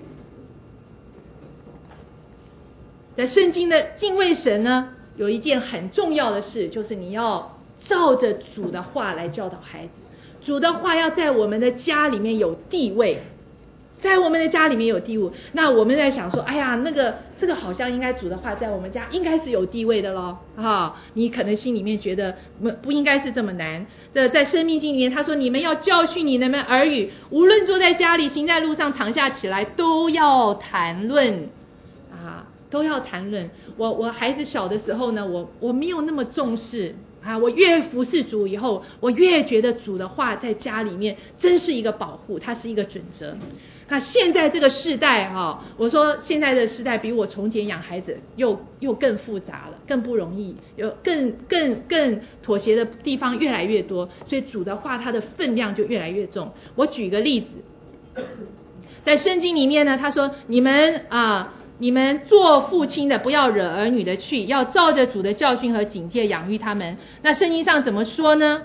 在圣经的敬畏神呢，有一件很重要的事，就是你要照着主的话来教导孩子。主的话要在我们的家里面有地位，在我们的家里面有地位。那我们在想说，哎呀，这个好像应该主的话在我们家应该是有地位的咯你可能心里面觉得不应该是这么难。在申命记里面他说，你们要教训你们儿女，无论坐在家里，行在路上，躺下起来，都要谈论都要谈论。我孩子小的时候呢，我没有那么重视我越服侍主以后，我越觉得主的话在家里面真是一个保护，它是一个准则。那现在这个世代我说现在的世代比我从前养孩子又更复杂了，更不容易，有更妥协的地方越来越多，所以主的话它的分量就越来越重。我举个例子，在圣经里面呢，他说你们做父亲的不要惹儿女的去，要照着主的教训和警戒养育他们。那圣经上怎么说呢？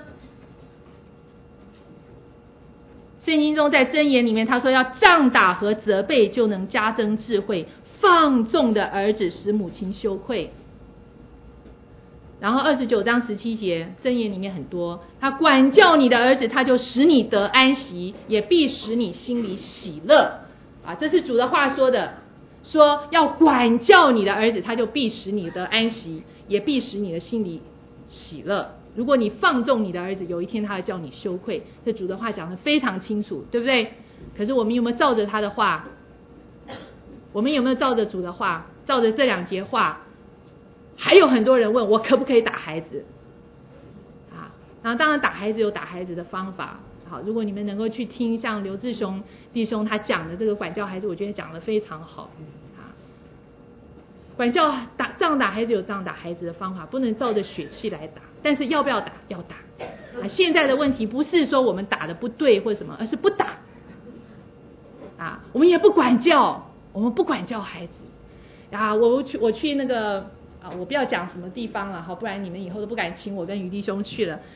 圣经中在箴言里面他说，要杖打和责备就能加增智慧，放纵的儿子使母亲羞愧。然后29章17节，箴言里面很多，他管教你的儿子，他就使你得安息，也必使你心里喜乐这是主的话说的，说要管教你的儿子，他就必使你得安息，也必使你的心里喜乐。如果你放纵你的儿子，有一天他会叫你羞愧。这主的话讲得非常清楚，对不对？可是我们有没有照着他的话？我们有没有照着主的话，照着这2节话？还有很多人问我可不可以打孩子然后当然打孩子有打孩子的方法。好，如果你们能够去听像刘志雄弟兄他讲的这个管教孩子，我觉得讲得非常好管教这样打孩子有这样打孩子的方法，不能照着血气来打，但是要不要打？要打现在的问题不是说我们打的不对或什么，而是不打我们也不管教，我们不管教孩子我去那个我不要讲什么地方了哈，不然你们以后都不敢请我跟于弟兄去了。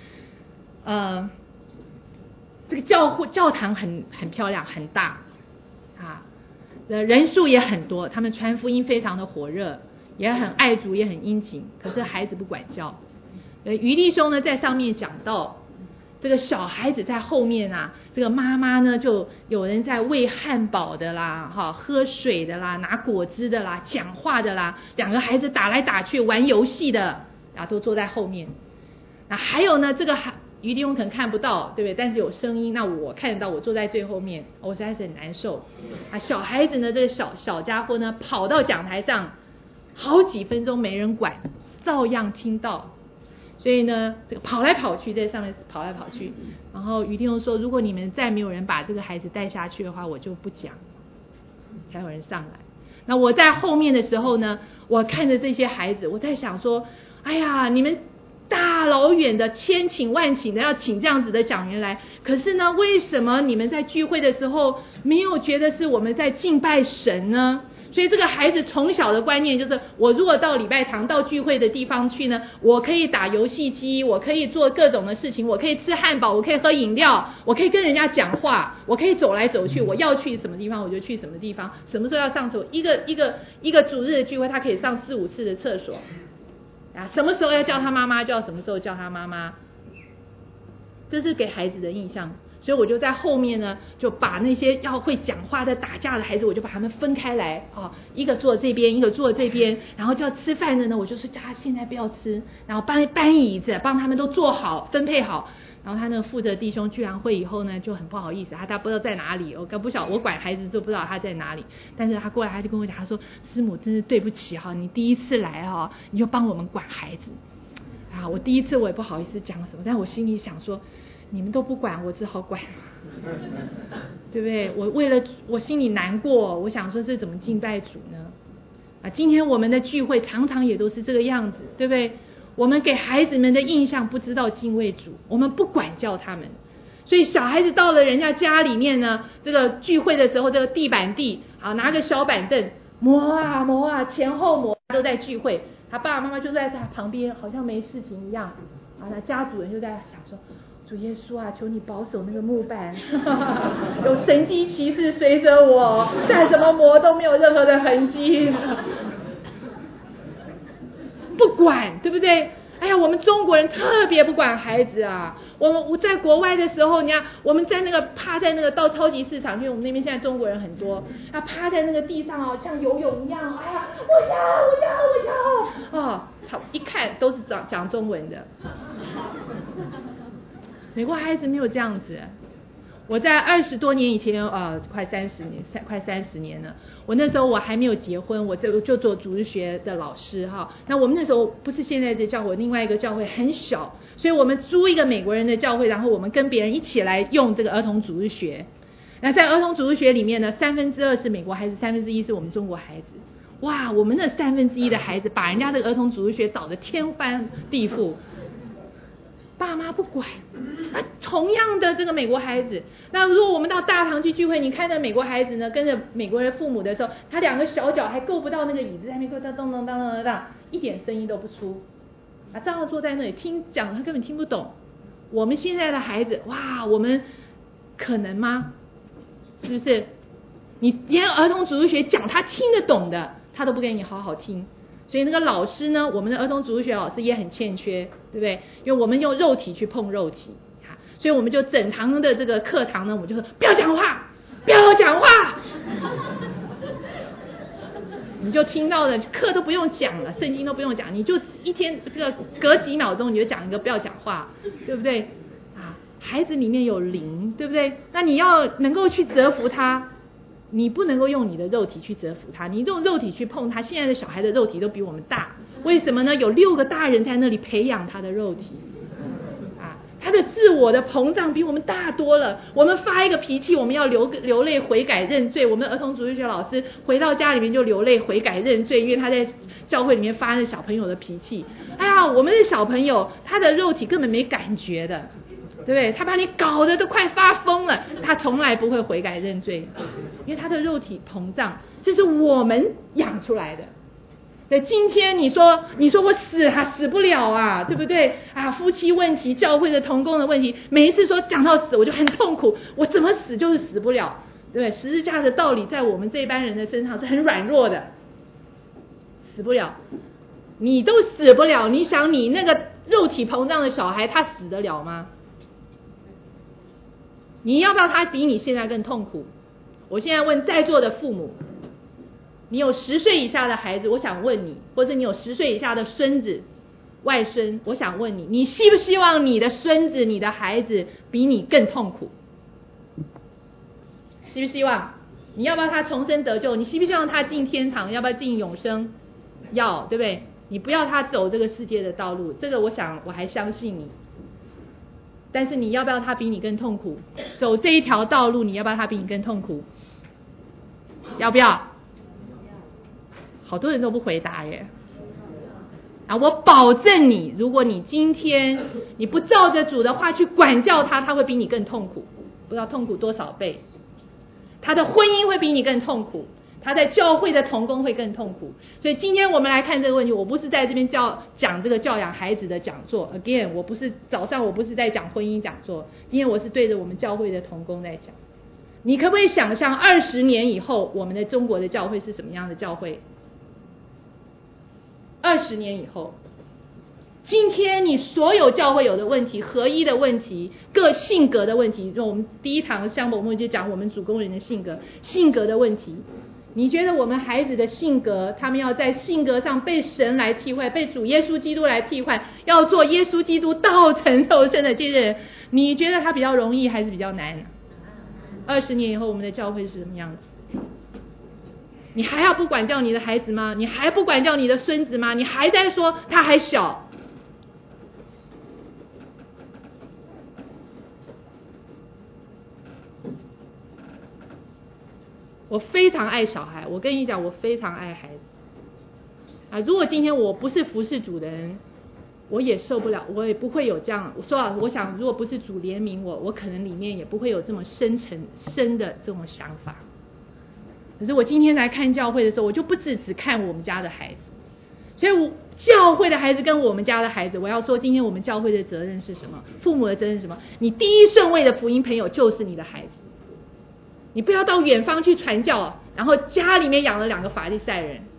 这个教堂很漂亮，很大啊，人数也很多，他们传福音非常的火热，也很爱主，也很殷勤，可是孩子不管教。于弟兄呢在上面讲到，这个小孩子在后面啊，这个妈妈呢就有人在喂汉堡的啦，喝水的啦，拿果汁的啦，讲话的啦，两个孩子打来打去玩游戏的啊，都坐在后面。那还有呢，这个于弟兄可能看不到，对不对？但是有声音，那我看得到，我坐在最后面，我实在是很难受啊。小孩子呢，这个小家伙呢，跑到讲台上，好几分钟没人管，照样听到。所以呢，这个跑来跑去，在上面跑来跑去。然后于弟兄说，如果你们再没有人把这个孩子带下去的话，我就不讲。才有人上来。那我在后面的时候呢，我看着这些孩子，我在想说，哎呀，你们大老远的千请万请的要请这样子的讲员来，可是呢，为什么你们在聚会的时候没有觉得是我们在敬拜神呢？所以这个孩子从小的观念就是，我如果到礼拜堂到聚会的地方去呢，我可以打游戏机，我可以做各种的事情，我可以吃汉堡，我可以喝饮料，我可以跟人家讲话，我可以走来走去，我要去什么地方我就去什么地方，什么时候要上厕所，一个主日的聚会他可以上4、5次的厕所啊，什么时候要叫他妈妈就要什么时候叫他妈妈，这是给孩子的印象。所以我就在后面呢，就把那些要会讲话的打架的孩子，我就把他们分开来啊，一个坐这边，一个坐这边，然后叫吃饭的呢，我就说叫他现在不要吃，然后搬椅子，帮他们都坐好，分配好。然后他那个负责弟兄聚完会以后呢，就很不好意思，他不知道在哪里，我管孩子就不知道他在哪里，但是他过来他就跟我讲，他说师母真是对不起哈，你第一次来哈，你就帮我们管孩子啊，我第一次我也不好意思讲什么，但我心里想说，你们都不管，我只好管，对不对？我为了我心里难过，我想说这怎么敬拜主呢？啊，今天我们的聚会常常也都是这个样子，对不对？我们给孩子们的印象不知道敬畏主，我们不管教他们，所以小孩子到了人家家里面呢，这个聚会的时候，这个地板地啊，拿个小板凳磨啊磨啊，前后磨都在聚会，他爸爸妈妈就在他旁边，好像没事情一样啊。那家主人就在想说，主耶稣啊，求你保守那个木板，有神迹奇事随着我，再怎么磨都没有任何的痕迹。不管，对不对？哎呀，我们中国人特别不管孩子啊。我在国外的时候，你看我们在那个趴在那个到超级市场，因为我们那边现在中国人很多，啊，趴在那个地上哦，像游泳一样，哎呀，我要，哦，一看都是讲中文的。美国孩子没有这样子。我在20多年以前，快30年了。我那时候我还没有结婚，我就做主日学的老师哈。那我们那时候不是现在的教会，另外一个教会很小，所以我们租一个美国人的教会，然后我们跟别人一起来用这个儿童主日学。那在儿童主日学里面呢，2/3是美国孩子，1/3是我们中国孩子。哇，我们那1/3的孩子把人家这个儿童主日学搞得天翻地覆。爸妈不管，那同样的这个美国孩子，那如果我们到大堂去聚会，你看那美国孩子呢，跟着美国人父母的时候，他2个小脚还够不到那个椅子，在那边咚咚咚咚，一点声音都不出，啊，照样坐在那里听讲，他根本听不懂。我们现在的孩子，哇，我们可能吗？是不是？你连儿童主日学讲他听得懂的，他都不给你好好听。所以那个老师呢，我们的儿童主日学老师也很欠缺，对不对？因为我们用肉体去碰肉体，所以我们就整堂的这个课堂呢，我们就说不要讲话，不要讲话，你就听到了，课都不用讲了，圣经都不用讲，你就一天这个隔几秒钟你就讲一个不要讲话，对不对？啊，孩子里面有灵，对不对？那你要能够去折服他。你不能够用你的肉体去折服他，你用肉体去碰他。现在的小孩的肉体都比我们大，为什么呢？有6个大人在那里培养他的肉体啊，他的自我的膨胀比我们大多了。我们发一个脾气，我们要流泪悔改认罪。我们儿童主日学老师回到家里面就流泪悔改认罪，因为他在教会里面发那小朋友的脾气。哎呀，我们的小朋友他的肉体根本没感觉的，对不对？他把你搞得都快发疯了，他从来不会悔改认罪，因为他的肉体膨胀，这是我们养出来的。 对，今天你说我死不了啊，对不对啊？夫妻问题、教会的同工的问题，每一次说讲到死，我就很痛苦，我怎么死就是死不了。对，十字架的道理在我们这班人的身上是很软弱的，死不了，你都死不了，你想你那个肉体膨胀的小孩，他死得了吗？你要不要他比你现在更痛苦？我现在问在座的父母，你有10岁以下的孩子，我想问你，或者你有10岁以下的孙子、外孙，我想问你，你希不希望你的孙子、你的孩子比你更痛苦？希不希望？你要不要他重生得救？你希不希望他进天堂？要不要进永生？要，对不对？你不要他走这个世界的道路，这个我想我还相信你。但是你要不要他比你更痛苦？走这一条道路，你要不要他比你更痛苦？要不要？好多人都不回答耶。啊，我保证你，如果你今天你不照着主的话去管教他，他会比你更痛苦，不知道痛苦多少倍。他的婚姻会比你更痛苦，他在教会的同工会更痛苦。所以今天我们来看这个问题，我不是在这边讲这个教养孩子的讲座 ，again， 我不是在讲婚姻讲座，今天我是对着我们教会的同工在讲。你可不可以想象20年以后我们的中国的教会是什么样的教会？20年以后，今天你所有教会有的问题，合一的问题，各性格的问题，我们第一堂香柏木就讲我们主工人的性格的问题。你觉得我们孩子的性格，他们要在性格上被神来替换，被主耶稣基督来替换，要做耶稣基督道成肉身的这些人，你觉得他比较容易还是比较难？20年以后我们的教会是什么样子？你还要不管教你的孩子吗？你还不管教你的孙子吗？你还在说他还小？我非常爱小孩，我跟你讲，我非常爱孩子啊！如果今天我不是服侍主的人，我也受不了，我也不会有这样。我想，如果不是主怜悯我可能里面也不会有这么深的这种想法。可是我今天来看教会的时候，我就不只看我们家的孩子，所以教会的孩子跟我们家的孩子，我要说，今天我们教会的责任是什么？父母的责任是什么？你第一顺位的福音朋友就是你的孩子。你不要到远方去传教，然后家里面养了2个法利赛人。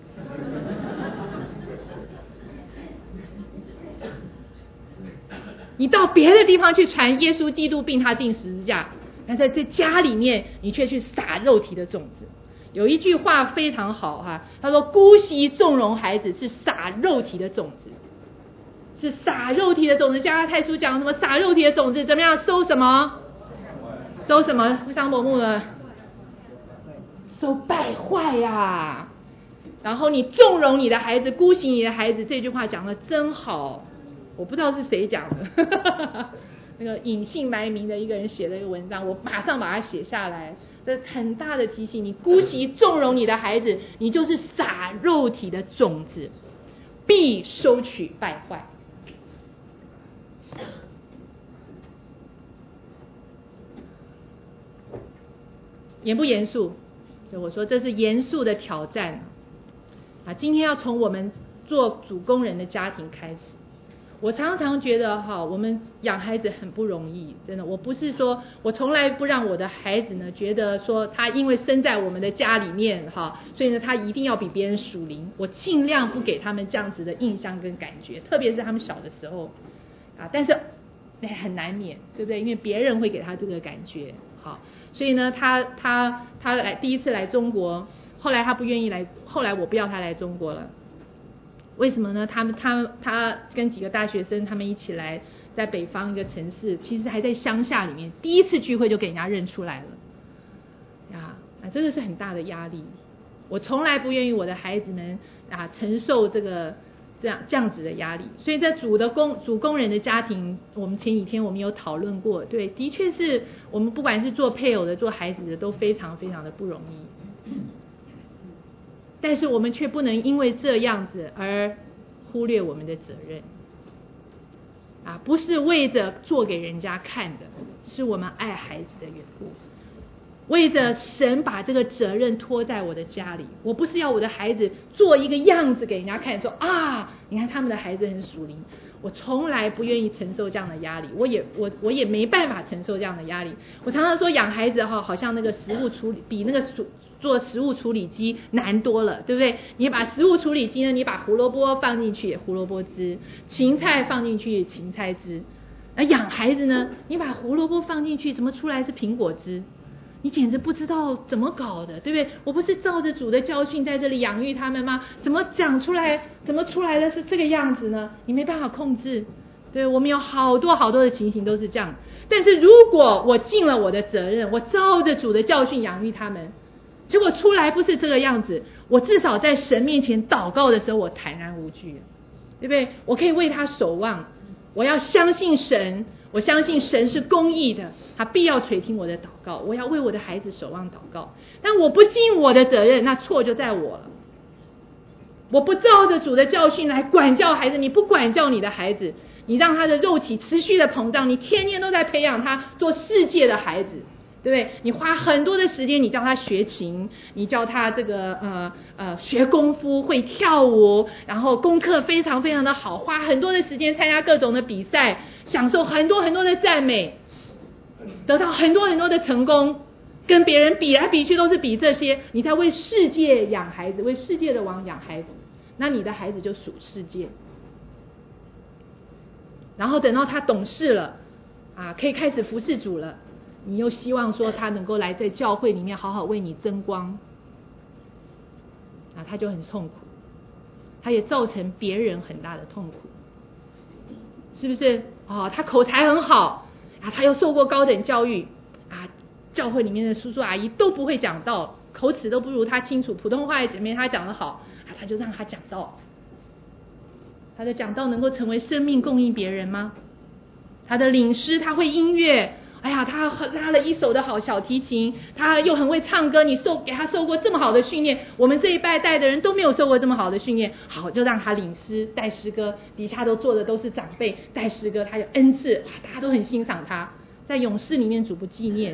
你到别的地方去传耶稣基督并他定十字架，但在这家里面你却去撒肉体的种子。有一句话非常好哈，他说姑息纵容孩子是撒肉体的种子，是撒肉体的种子。加拉太书讲什么？撒肉体的种子怎么样？收什么？收什么？香柏木的收败坏呀！然后你纵容你的孩子，姑息你的孩子，这句话讲得真好。我不知道是谁讲的，那个隐姓埋名的一个人写了一个文章，我马上把它写下来。这很大的提醒，你姑息纵容你的孩子，你就是撒肉体的种子，必收取败坏。严不严肃？所以我说这是严肃的挑战啊！今天要从我们做主工人的家庭开始。我常常觉得我们养孩子很不容易，真的。我不是说，我从来不让我的孩子呢觉得说他因为生在我们的家里面所以呢他一定要比别人属灵。我尽量不给他们这样子的印象跟感觉，特别是他们小的时候但是很难免，对不对？因为别人会给他这个感觉所以呢他来第一次来中国，后来他不愿意来，后来我不要他来中国了。为什么呢？他跟几个大学生他们一起来，在北方一个城市，其实还在乡下里面，第一次聚会就给人家认出来了真的是很大的压力。我从来不愿意我的孩子们承受这样子的压力。所以在主工人的家庭，我们前几天我们有讨论过，对，的确是我们不管是做配偶的做孩子的都非常非常的不容易。但是我们却不能因为这样子而忽略我们的责任不是为着做给人家看的，是我们爱孩子的缘故。 为着神把这个责任托在我的家里。我不是要我的孩子做一个样子给人家看，说啊，你看他们的孩子很属灵。我从来不愿意承受这样的压力，我也没办法承受这样的压力。我常常说养孩子好像那个食物处理比那个做食物处理机难多了，对不对？你把食物处理机呢，你把胡萝卜放进去，胡萝卜汁；芹菜放进去，芹菜汁。而养孩子呢，你把胡萝卜放进去，怎么出来是苹果汁？你简直不知道怎么搞的，对不对？我不是照着主的教训在这里养育他们吗？怎么出来的是这个样子呢？你没办法控制。对，我们有好多的情形都是这样。但是如果我尽了我的责任，我照着主的教训养育他们，结果出来不是这个样子，我至少在神面前祷告的时候，我坦然无惧，对不对？我可以为他守望，我要相信神，我相信神是公义的，他必要垂听我的祷告。我要为我的孩子守望祷告，但我不尽我的责任，那错就在我了。我不照着主的教训来管教孩子，你不管教你的孩子，你让他的肉体持续的膨胀，你天天都在培养他做世界的孩子，对不对？你花很多的时间，你教他学琴，你教他这个学功夫，会跳舞，然后功课非常的好，花很多的时间参加各种的比赛，享受很多的赞美，得到很多的成功，跟别人比来比去都是比这些，你在为世界养孩子，为世界的王养孩子，那你的孩子就属世界。然后等到他懂事了可以开始服侍主了，你又希望说他能够来在教会里面好好为你争光他就很痛苦，他也造成别人很大的痛苦，是不是？他口才很好他又受过高等教育教会里面的叔叔阿姨都不会讲道，口齿都不如他清楚，普通话也没他讲得好他就让他讲道。他的讲道能够成为生命供应别人吗？他的领诗，他会音乐，他拉了一手的好小提琴，他又很会唱歌，你给他受过这么好的训练，我们这一代的人都没有受过这么好的训练，好，就让他领诗带诗歌，底下都坐的都是长辈带诗歌，他有恩赐，大家都很欣赏他，在勇士里面主不纪念。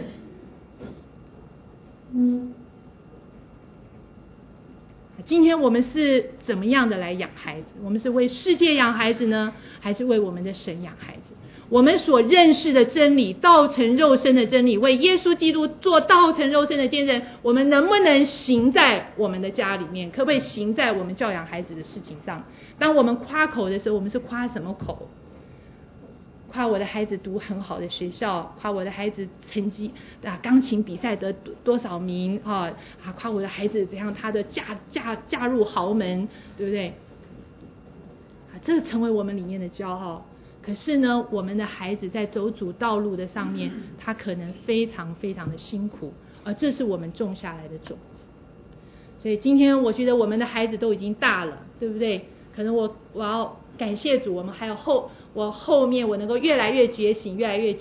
今天我们是怎么样的来养孩子？我们是为世界养孩子呢，还是为我们的神养孩子？我们所认识的真理，道成肉身的真理，为耶稣基督做道成肉身的见证，我们能不能行在我们的家里面？可不可以行在我们教养孩子的事情上？当我们夸口的时候，我们是夸什么口？夸我的孩子读很好的学校，夸我的孩子成绩钢琴比赛得多少名夸我的孩子怎样他的嫁入豪门，对不对这个成为我们里面的骄傲。可是呢，我们的孩子在走主道路的上面，他可能非常的辛苦，而这是我们种下来的种子。所以今天我觉得我们的孩子都已经大了，对不对？可能我要感谢主，我们还有我后面我能够越来越觉醒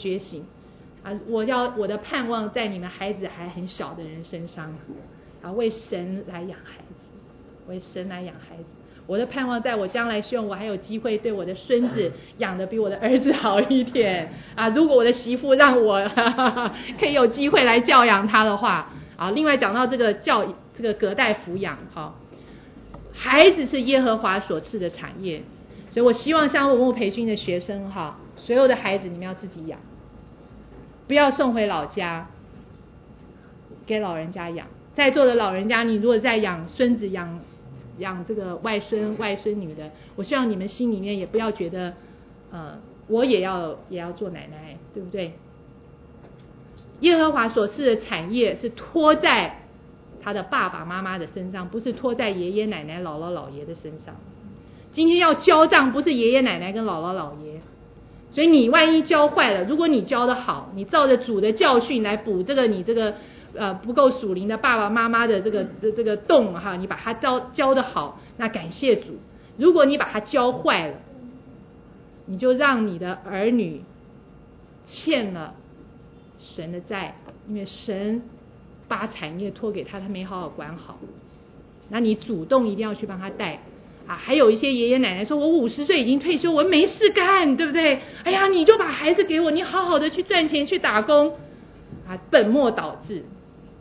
我的盼望在你们孩子还很小的人身上为神来养孩子，我的盼望在我将来希望我还有机会对我的孙子养得比我的儿子好一点如果我的媳妇让我可以有机会来教养他的话另外讲到这个隔代抚养孩子是耶和华所赐的产业，所以我希望像文物培训的学生所有的孩子你们要自己养，不要送回老家给老人家养。在座的老人家，你如果在养孙子养这个外孙女的，我希望你们心里面也不要觉得我也要做奶奶，对不对？耶和华所赐的产业是托在他的爸爸妈妈的身上，不是托在爷爷奶奶姥姥姥爷的身上。今天要交账不是爷爷奶奶跟姥姥姥爷，所以你万一教坏了，如果你教得好，你照着主的教训来补你这个不够属灵的爸爸妈妈的这个洞你把它教得好，那感谢主。如果你把它教坏了，你就让你的儿女欠了神的债，因为神把产业托给他没好好管好，那你主动一定要去帮他带还有一些爷爷奶奶说我50岁已经退休，我没事干，对不对？哎呀，你就把孩子给我，你好好的去赚钱去打工本末倒置。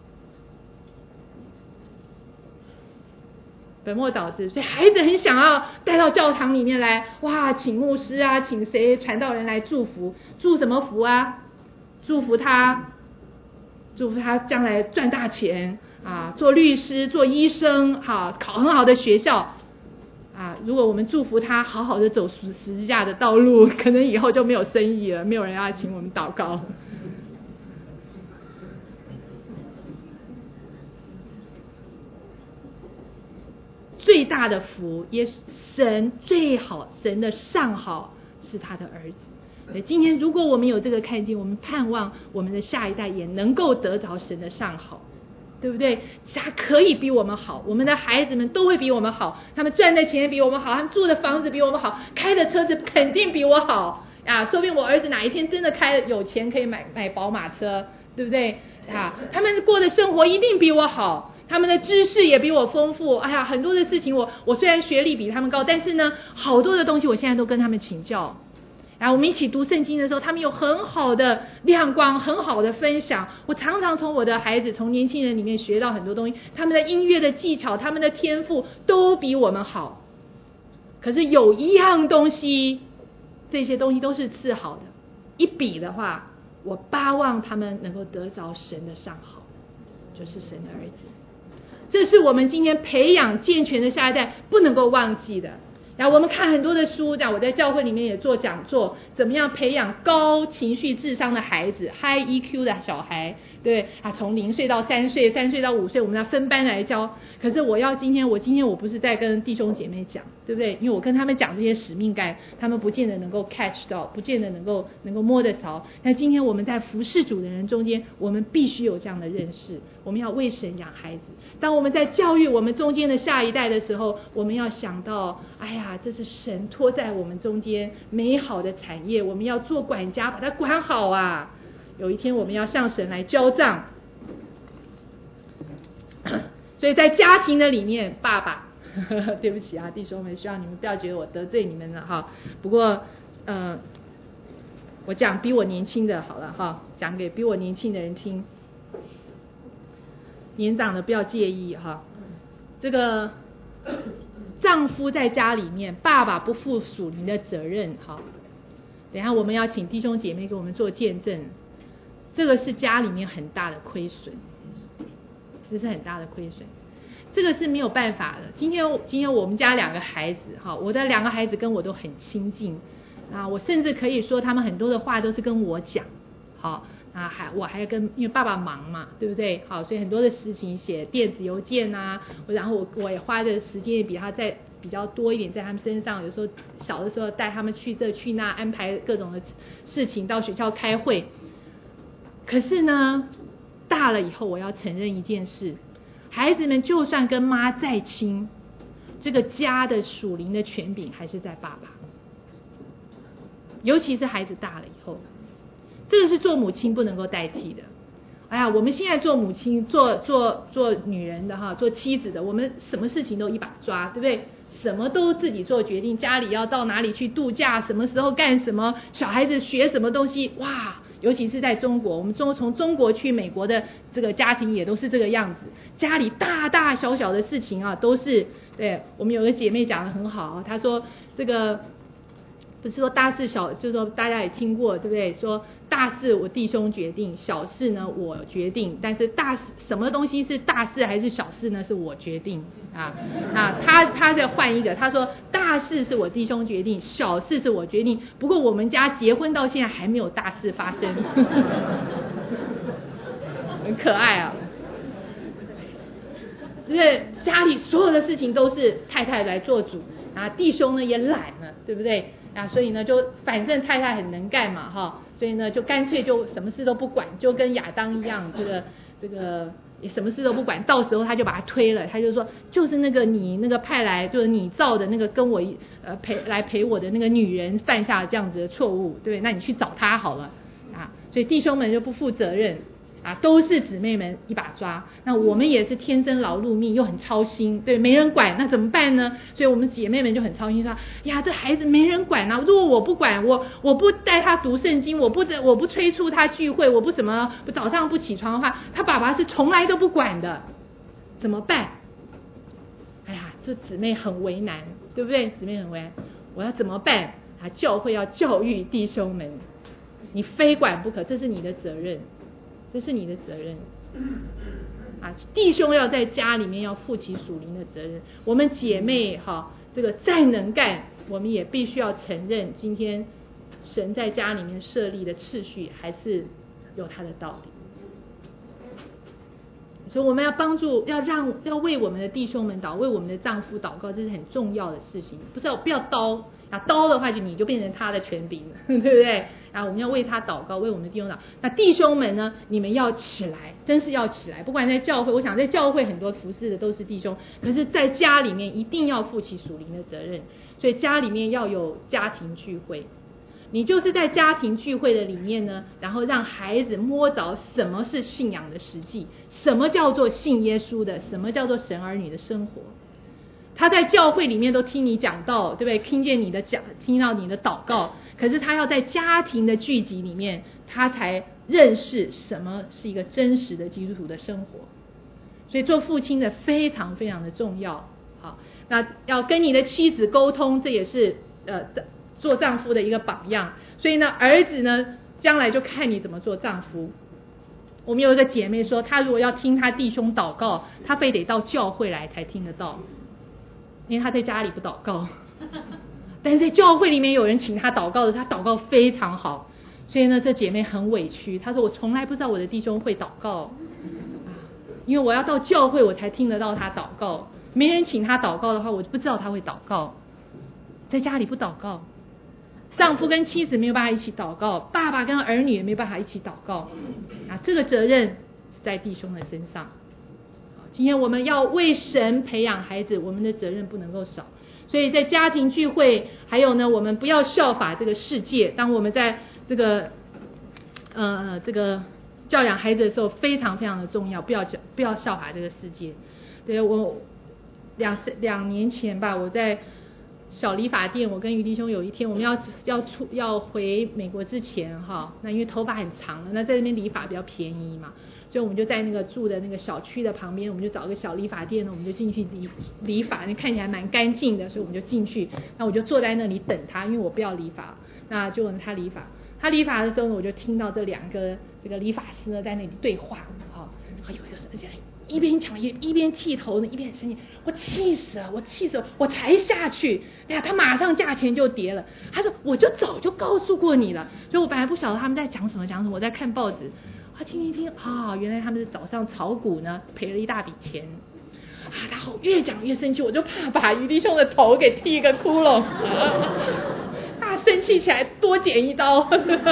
本末倒置。所以孩子很想要带到教堂里面来，哇，请牧师啊，请谁传道人来祝福，祝什么福啊？祝福他将来赚大钱啊，做律师、做医生，好，考很好的学校啊。如果我们祝福他好好的走十字架的道路，可能以后就没有生意了，没有人要请我们祷告。最大的福，神最好，神的上好是他的儿子。今天如果我们有这个看见，我们盼望我们的下一代也能够得着神的上好，对不对？他可以比我们好，我们的孩子们都会比我们好，他们赚的钱比我们好，他们住的房子比我们好，开的车子肯定比我好啊！说不定我儿子哪一天真的有钱可以买宝马车，对不对啊？他们过的生活一定比我好，他们的知识也比我丰富。哎呀，很多的事情我虽然学历比他们高，但是呢，好多的东西我现在都跟他们请教。然后我们一起读圣经的时候，他们有很好的亮光，很好的分享。我常常从我的孩子，从年轻人里面学到很多东西，他们的音乐的技巧，他们的天赋都比我们好。可是有一样东西，这些东西都是次好的，一比的话，我巴望他们能够得着神的上好，就是神的儿子。这是我们今天培养健全的下一代不能够忘记的。然后我们看很多的书，我在教会里面也做讲座，怎么样培养高情绪智商的孩子 ，high EQ 的小孩，对啊，从0岁到3岁，3岁到5岁，我们要分班来教。可是我今天我不是在跟弟兄姐妹讲，对不对？因为我跟他们讲这些使命感，他们不见得能够 catch 到，不见得能够摸得着。但今天我们在服侍主的人中间，我们必须有这样的认识，我们要为神养孩子。当我们在教育我们中间的下一代的时候，我们要想到，哎呀，这是神托在我们中间美好的产业，我们要做管家，把它管好啊！有一天我们要向神来交账。所以在家庭的里面，爸爸，对不起啊，弟兄们，希望你们不要觉得我得罪你们了哈。不过，我讲比我年轻的好了哈，讲给比我年轻的人听，年长的不要介意哈。这个丈夫在家里面，爸爸不负属灵的责任哈。等一下我们要请弟兄姐妹给我们做见证，这个是家里面很大的亏损。这是很大的亏损，这个是没有办法的。今天我们家2个孩子哈，我的2个孩子跟我都很亲近啊，我甚至可以说他们很多的话都是跟我讲，好啊，我还跟，因为爸爸忙嘛，对不对？好，所以很多的事情写电子邮件啊，然后我也花的时间也比他在比较多一点在他们身上，有时候小的时候带他们去这去那，安排各种的事情，到学校开会。可是呢，大了以后我要承认一件事，孩子们就算跟妈再亲，这个家的属灵的权柄还是在爸爸，尤其是孩子大了以后，这个是做母亲不能够代替的。哎呀，我们现在做母亲做女人的哈，做妻子的，我们什么事情都一把抓，对不对？什么都自己做决定，家里要到哪里去度假，什么时候干什么，小孩子学什么东西，哇！尤其是在中国，我们从中国去美国的这个家庭也都是这个样子，家里大大小小的事情啊，都是对。我们有个姐妹讲得很好，她说这个不是说大事小，就是说大家也听过，对不对？说大事我弟兄决定，小事呢我决定，但是大事什么东西是大事还是小事呢？是我决定啊。那他再换一个，他说大事是我弟兄决定，小事是我决定。不过我们家结婚到现在还没有大事发生，很可爱啊。就是家里所有的事情都是太太来做主啊，弟兄呢也懒了，对不对？啊，所以呢就反正太太很能干嘛哈，所以呢就干脆就什么事都不管，就跟亚当一样，这个也什么事都不管，到时候他就把他推了，他就说就是那个你那个派来就是你造的那个跟我陪我的那个女人犯下这样子的错误，对，那你去找他好了啊，所以弟兄们就不负责任。啊，都是姊妹们一把抓，那我们也是天生劳碌命，又很操心，对，没人管，那怎么办呢？所以我们姐妹们就很操心说，呀，这孩子没人管啊，如果我不管，我不带他读圣经，我不催促他聚会，我不什么早上不起床的话，他爸爸是从来都不管的，怎么办？哎呀， 这姊妹很为难，对不对？姊妹很为难，我要怎么办啊？教会要教育弟兄们，你非管不可，这是你的责任，这是你的责任啊！弟兄要在家里面要负起属灵的责任。我们姐妹这个再能干，我们也必须要承认，今天神在家里面设立的次序还是有他的道理。所以我们要帮助，要为我们的弟兄们祷，为我们的丈夫祷告，这是很重要的事情。不要刀刀的话，你就变成他的权柄了，对不对？我们要为他祷告，为我们的弟兄祷。那弟兄们呢，你们要起来，真是要起来。不管在教会，我想在教会很多服侍的都是弟兄，可是在家里面一定要负起属灵的责任。所以家里面要有家庭聚会。你就是在家庭聚会的里面呢，然后让孩子摸着什么是信仰的实际，什么叫做信耶稣的，什么叫做神儿女的生活。他在教会里面都听你讲道，对不对？听见你的讲，听到你的祷告，可是他要在家庭的聚集里面，他才认识什么是一个真实的基督徒的生活。所以做父亲的非常非常的重要。好，那要跟你的妻子沟通，这也是做丈夫的一个榜样。所以呢，儿子呢，将来就看你怎么做丈夫。我们有一个姐妹说，她如果要听她弟兄祷告，她非得到教会来才听得到，因为她在家里不祷告。但是在教会里面有人请她祷告的，她祷告非常好。所以呢，这姐妹很委屈，她说我从来不知道我的弟兄会祷告，因为我要到教会我才听得到他祷告，没人请他祷告的话，我就不知道他会祷告。在家里不祷告，丈夫跟妻子没有办法一起祷告，爸爸跟儿女也没有办法一起祷告这个责任在弟兄的身上。今天我们要为神培养孩子，我们的责任不能够少。所以在家庭聚会，还有呢，我们不要效法这个世界。当我们在这个教养孩子的时候，非常非常的重要，不要效法这个世界。对，我两年前吧，我在小理发店，我跟于弟兄有一天我们要回美国之前那因为头发很长了，那在那边理发比较便宜嘛，所以我们就在那个住的那个小区的旁边，我们就找个小理发店呢，我们就进去理发，那看起来蛮干净的，所以我们就进去，那我就坐在那里等他，因为我不要理发，那就问他理发。他理发的时候呢，我就听到这两个这个理发师呢在那里对话有一边讲一边剃头呢，一边很生气，我气死了，我才下去，他马上价钱就跌了。他说我就早就告诉过你了，所以我本来不晓得他们在讲什么，我在看报纸，听一听原来他们是早上炒股呢赔了一大笔钱他越讲越生气，我就怕把于弟兄的头给剃一个窟窿他生气起来多剪一刀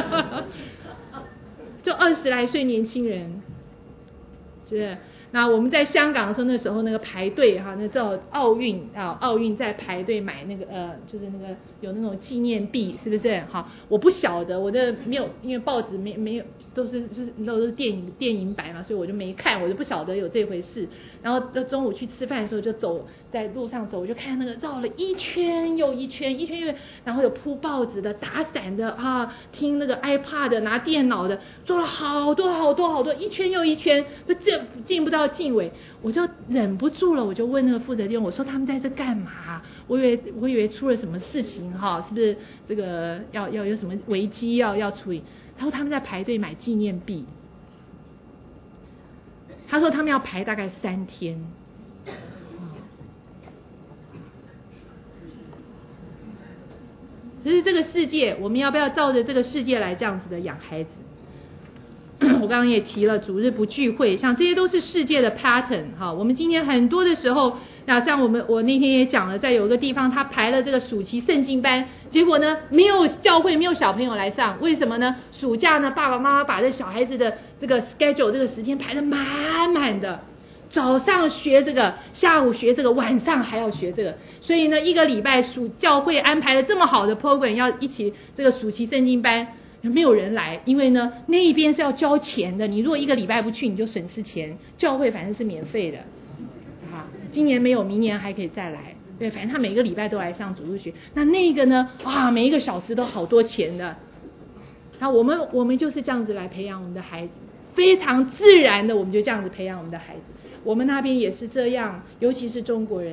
就20来岁年轻人是。那我们在香港的时候，那时候那个排队那叫奥运在排队买那个就是那个有那种纪念币，是不是我不晓得，我这没有，因为报纸没有，都是电影版嘛，所以我就没看，我就不晓得有这回事。然后中午去吃饭的时候，就走在路上走，我就看那个绕了一圈又一圈，然后有铺报纸的、打伞的听那个 iPad 的、拿电脑的，做了好多，一圈又一圈，就进不到尽尾，我就忍不住了，我就问那个负责店，我说他们在这干嘛？我以为出了什么事情是不是这个要有什么危机要处理？他说他们在排队买纪念币。他说他们要排大概3天。只是这个世界，我们要不要照着这个世界来这样子的养孩子？我刚刚也提了主日不聚会，像这些都是世界的 pattern 我们今天很多的时候，像我那天也讲了，在有一个地方他排了这个暑期圣经班，结果呢没有教会，没有小朋友来上，为什么呢？暑假呢爸爸妈妈把这小孩子的这个 schedule 这个时间排得满满的，早上学这个，下午学这个，晚上还要学这个，所以呢一个礼拜教会安排了这么好的 program 要一起这个暑期圣经班，没有人来，因为呢那一边是要交钱的，你如果一个礼拜不去你就损失钱，教会反正是免费的今年没有，明年还可以再来，对，反正他每个礼拜都来上主日学。那个呢每一个小时都好多钱的。我们就是这样子来培养我们的孩子，非常自然的我们就这样子培养我们的孩子。我们那边也是这样，尤其是中国人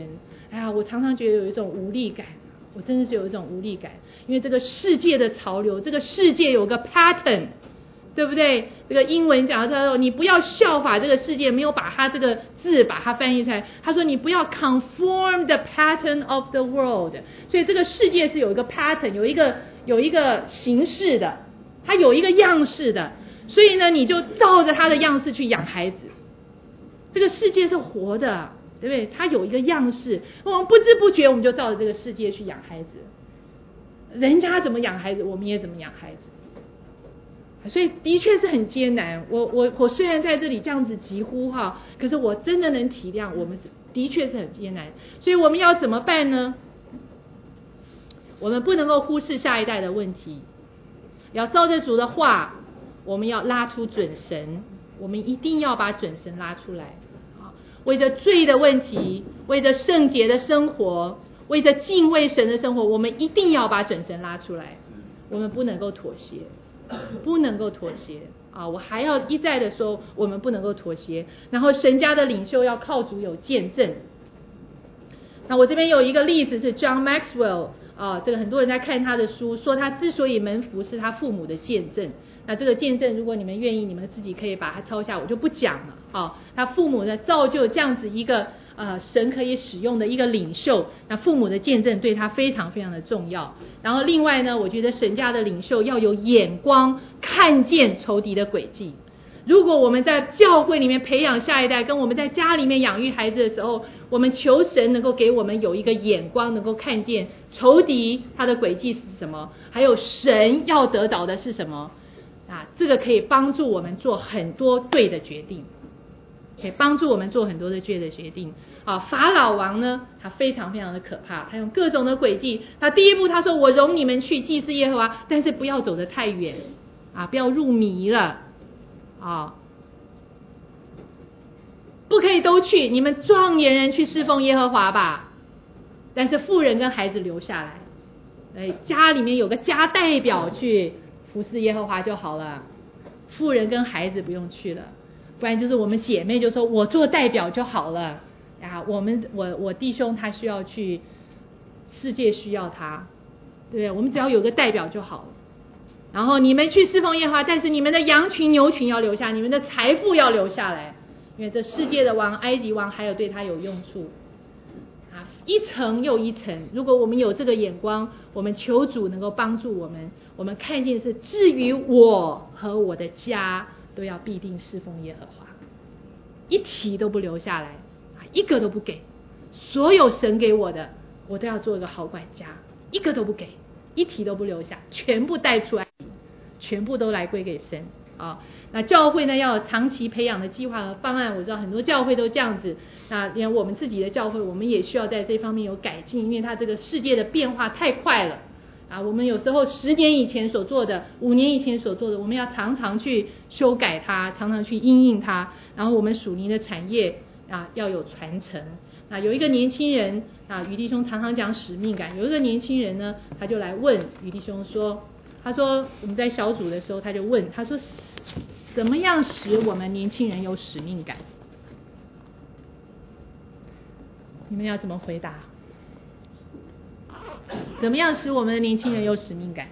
哎呀，我常常觉得有一种无力感，我真的是有一种无力感，因为这个世界的潮流，这个世界有个 pattern， 对不对？这个英文讲的他说你不要效法这个世界，没有把它这个字把它翻译出来，他说你不要 conform the pattern of the world， 所以这个世界是有一个 pattern， 有一个形式的，它有一个样式的，所以呢你就照着它的样式去养孩子。这个世界是活的，对不对？它有一个样式，我们不知不觉我们就照着这个世界去养孩子，人家怎么养孩子我们也怎么养孩子，所以的确是很艰难。我虽然在这里这样子疾呼哈，可是我真的能体谅我们的确是很艰难。所以我们要怎么办呢？我们不能够忽视下一代的问题，要照着主的话，我们要拉出准绳，我们一定要把准绳拉出来。为着罪的问题，为着圣洁的生活，为着敬畏神的生活，我们一定要把准绳拉出来，我们不能够妥协，不能够妥协啊！我还要一再的说，我们不能够妥协。然后神家的领袖要靠主有见证。那我这边有一个例子是 John Maxwell 啊，这个很多人在看他的书，说他之所以蒙福是他父母的见证。那这个见证，如果你们愿意，你们自己可以把它抄下，我就不讲了。好，他父母呢造就这样子一个神可以使用的一个领袖，那父母的见证对他非常非常的重要。然后另外呢，我觉得神家的领袖要有眼光，看见仇敌的诡计。如果我们在教会里面培养下一代，跟我们在家里面养育孩子的时候，我们求神能够给我们有一个眼光，能够看见仇敌他的诡计是什么，还有神要得到的是什么。这个可以帮助我们做很多对的决定，可以帮助我们做很多的对的决定。法老王呢，他非常非常的可怕，他用各种的诡计。他第一步他说我容你们去祭祀耶和华，但是不要走得太远不要入迷了不可以都去，你们壮年人去侍奉耶和华吧，但是妇人跟孩子留下来，家里面有个家代表去服侍耶和华就好了，妇人跟孩子不用去了。不然就是我们姐妹就说我做代表就好了我弟兄他需要去，世界需要他，对不对？我们只要有个代表就好了。然后你们去侍奉耶和华，但是你们的羊群牛群要留下，你们的财富要留下来，因为这世界的王埃及王还有对他有用处一层又一层。如果我们有这个眼光，我们求主能够帮助我们，我们看见是至于我和我的家都要必定侍奉耶和华，一提都不留下来一个都不给，所有神给我的我都要做一个好管家，一个都不给，一提都不留下，全部带出来，全部都来归给神那教会呢要有长期培养的计划和方案，我知道很多教会都这样子，那连我们自己的教会我们也需要在这方面有改进，因为它这个世界的变化太快了我们有时候10年以前所做的5年以前所做的，我们要常常去修改它，常常去因应它，然后我们属灵的产业要有传承。有一个年轻人于弟兄常常讲使命感，有一个年轻人呢他就来问于弟兄说，他说我们在小组的时候他就问他说怎么样使我们年轻人有使命感？你们要怎么回答？怎么样使我们的年轻人有使命感？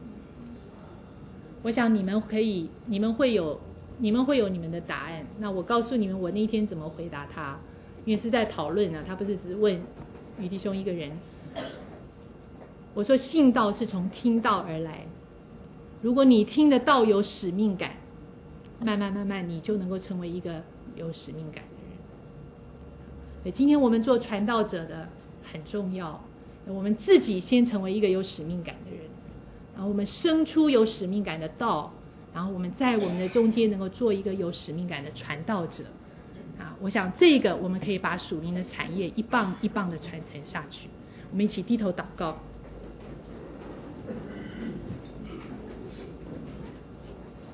我想你们会有你们的答案。那我告诉你们我那天怎么回答他，因为是在讨论他不是只问于弟兄一个人。我说信道是从听道而来，如果你听得到有使命感，慢慢你就能够成为一个有使命感的人。所以今天我们做传道者的很重要，我们自己先成为一个有使命感的人，然后我们生出有使命感的道，然后我们在我们的中间能够做一个有使命感的传道者我想这个我们可以把属灵的产业一棒一棒的传承下去。我们一起低头祷告。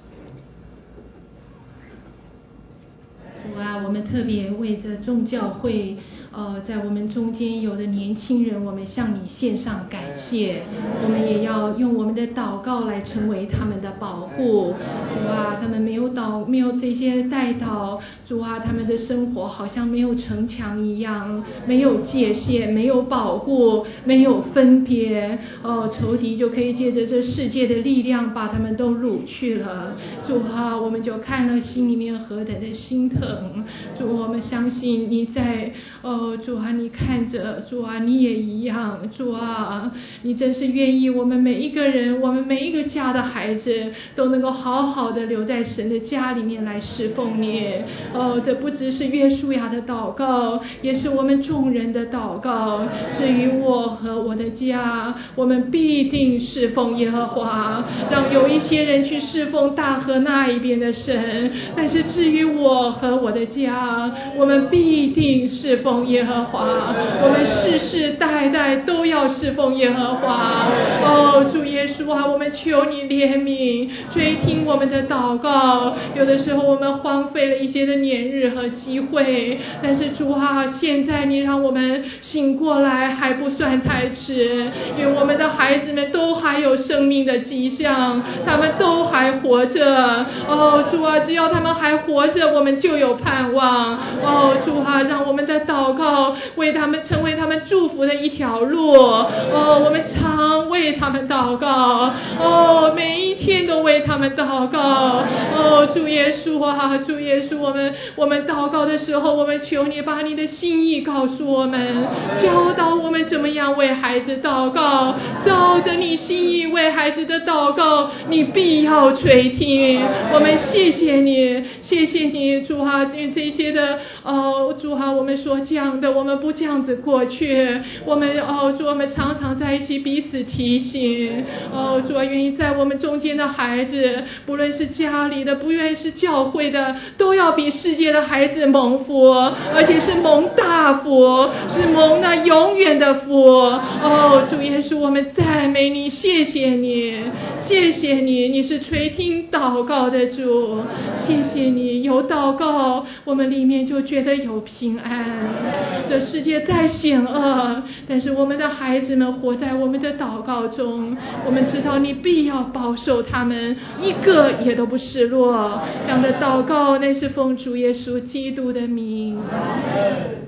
主我们特别为着众教会在我们中间有的年轻人，我们向你献上感谢，我们也要用我们的祷告来成为他们的保护。主啊，他们没有这些代祷，主啊，他们的生活好像没有城墙一样，没有界限，没有保护，没有分别，仇敌就可以借着这世界的力量把他们都掳去了。主啊，我们就看了心里面何等的心疼。主，我们相信你在，主啊，你看着，主啊，你也一样。主啊，你真是愿意我们每一个人，我们每一个家的孩子都能够好好的留在神的家里面来侍奉你。这不只是约书亚的祷告，也是我们众人的祷告。至于我和我的家，我们必定侍奉耶和华。让有一些人去侍奉大河那一边的神，但是至于我和我的家，我们必定侍奉耶和华。我们世世代代都要侍奉耶和华。主耶稣啊，我们求你怜悯，垂听我们的祷告。有的时候我们荒废了一些的年日和机会，但是主啊，现在你让我们醒过来还不算太迟，因为我们的孩子们都还有生命的迹象，他们都还活着。主啊，只要他们还活着，我们就有盼望。主啊，让我们的祷告为他们成为他们祝福的一条路。我们常为他们祷告，每一天都为他们祷告。主耶稣啊，主耶稣，我们祷告的时候，我们求你把你的心意告诉我们，教导我们怎么样为孩子祷告。照着你心意为孩子的祷告，你必要垂听。我们谢谢你，谢谢你，主啊，这些的主啊，我们所讲的，我们不这样子过去。我们主，我们常常在一起彼此提醒。主啊，愿意在我们中间的孩子，不论是家里的，不愿是教会的，都要比世界的孩子蒙福，而且是蒙大福，是蒙那永远的福。主耶稣，我们赞美你，谢谢你，谢谢你，你是垂听祷告的主。谢谢你，有祷告，我们里面就觉得有平安。这世界再险恶，但是我们的孩子们活在我们的祷告中，我们知道你必要保守他们，一个也都不失落。这样的祷告，那是奉主耶稣基督的名。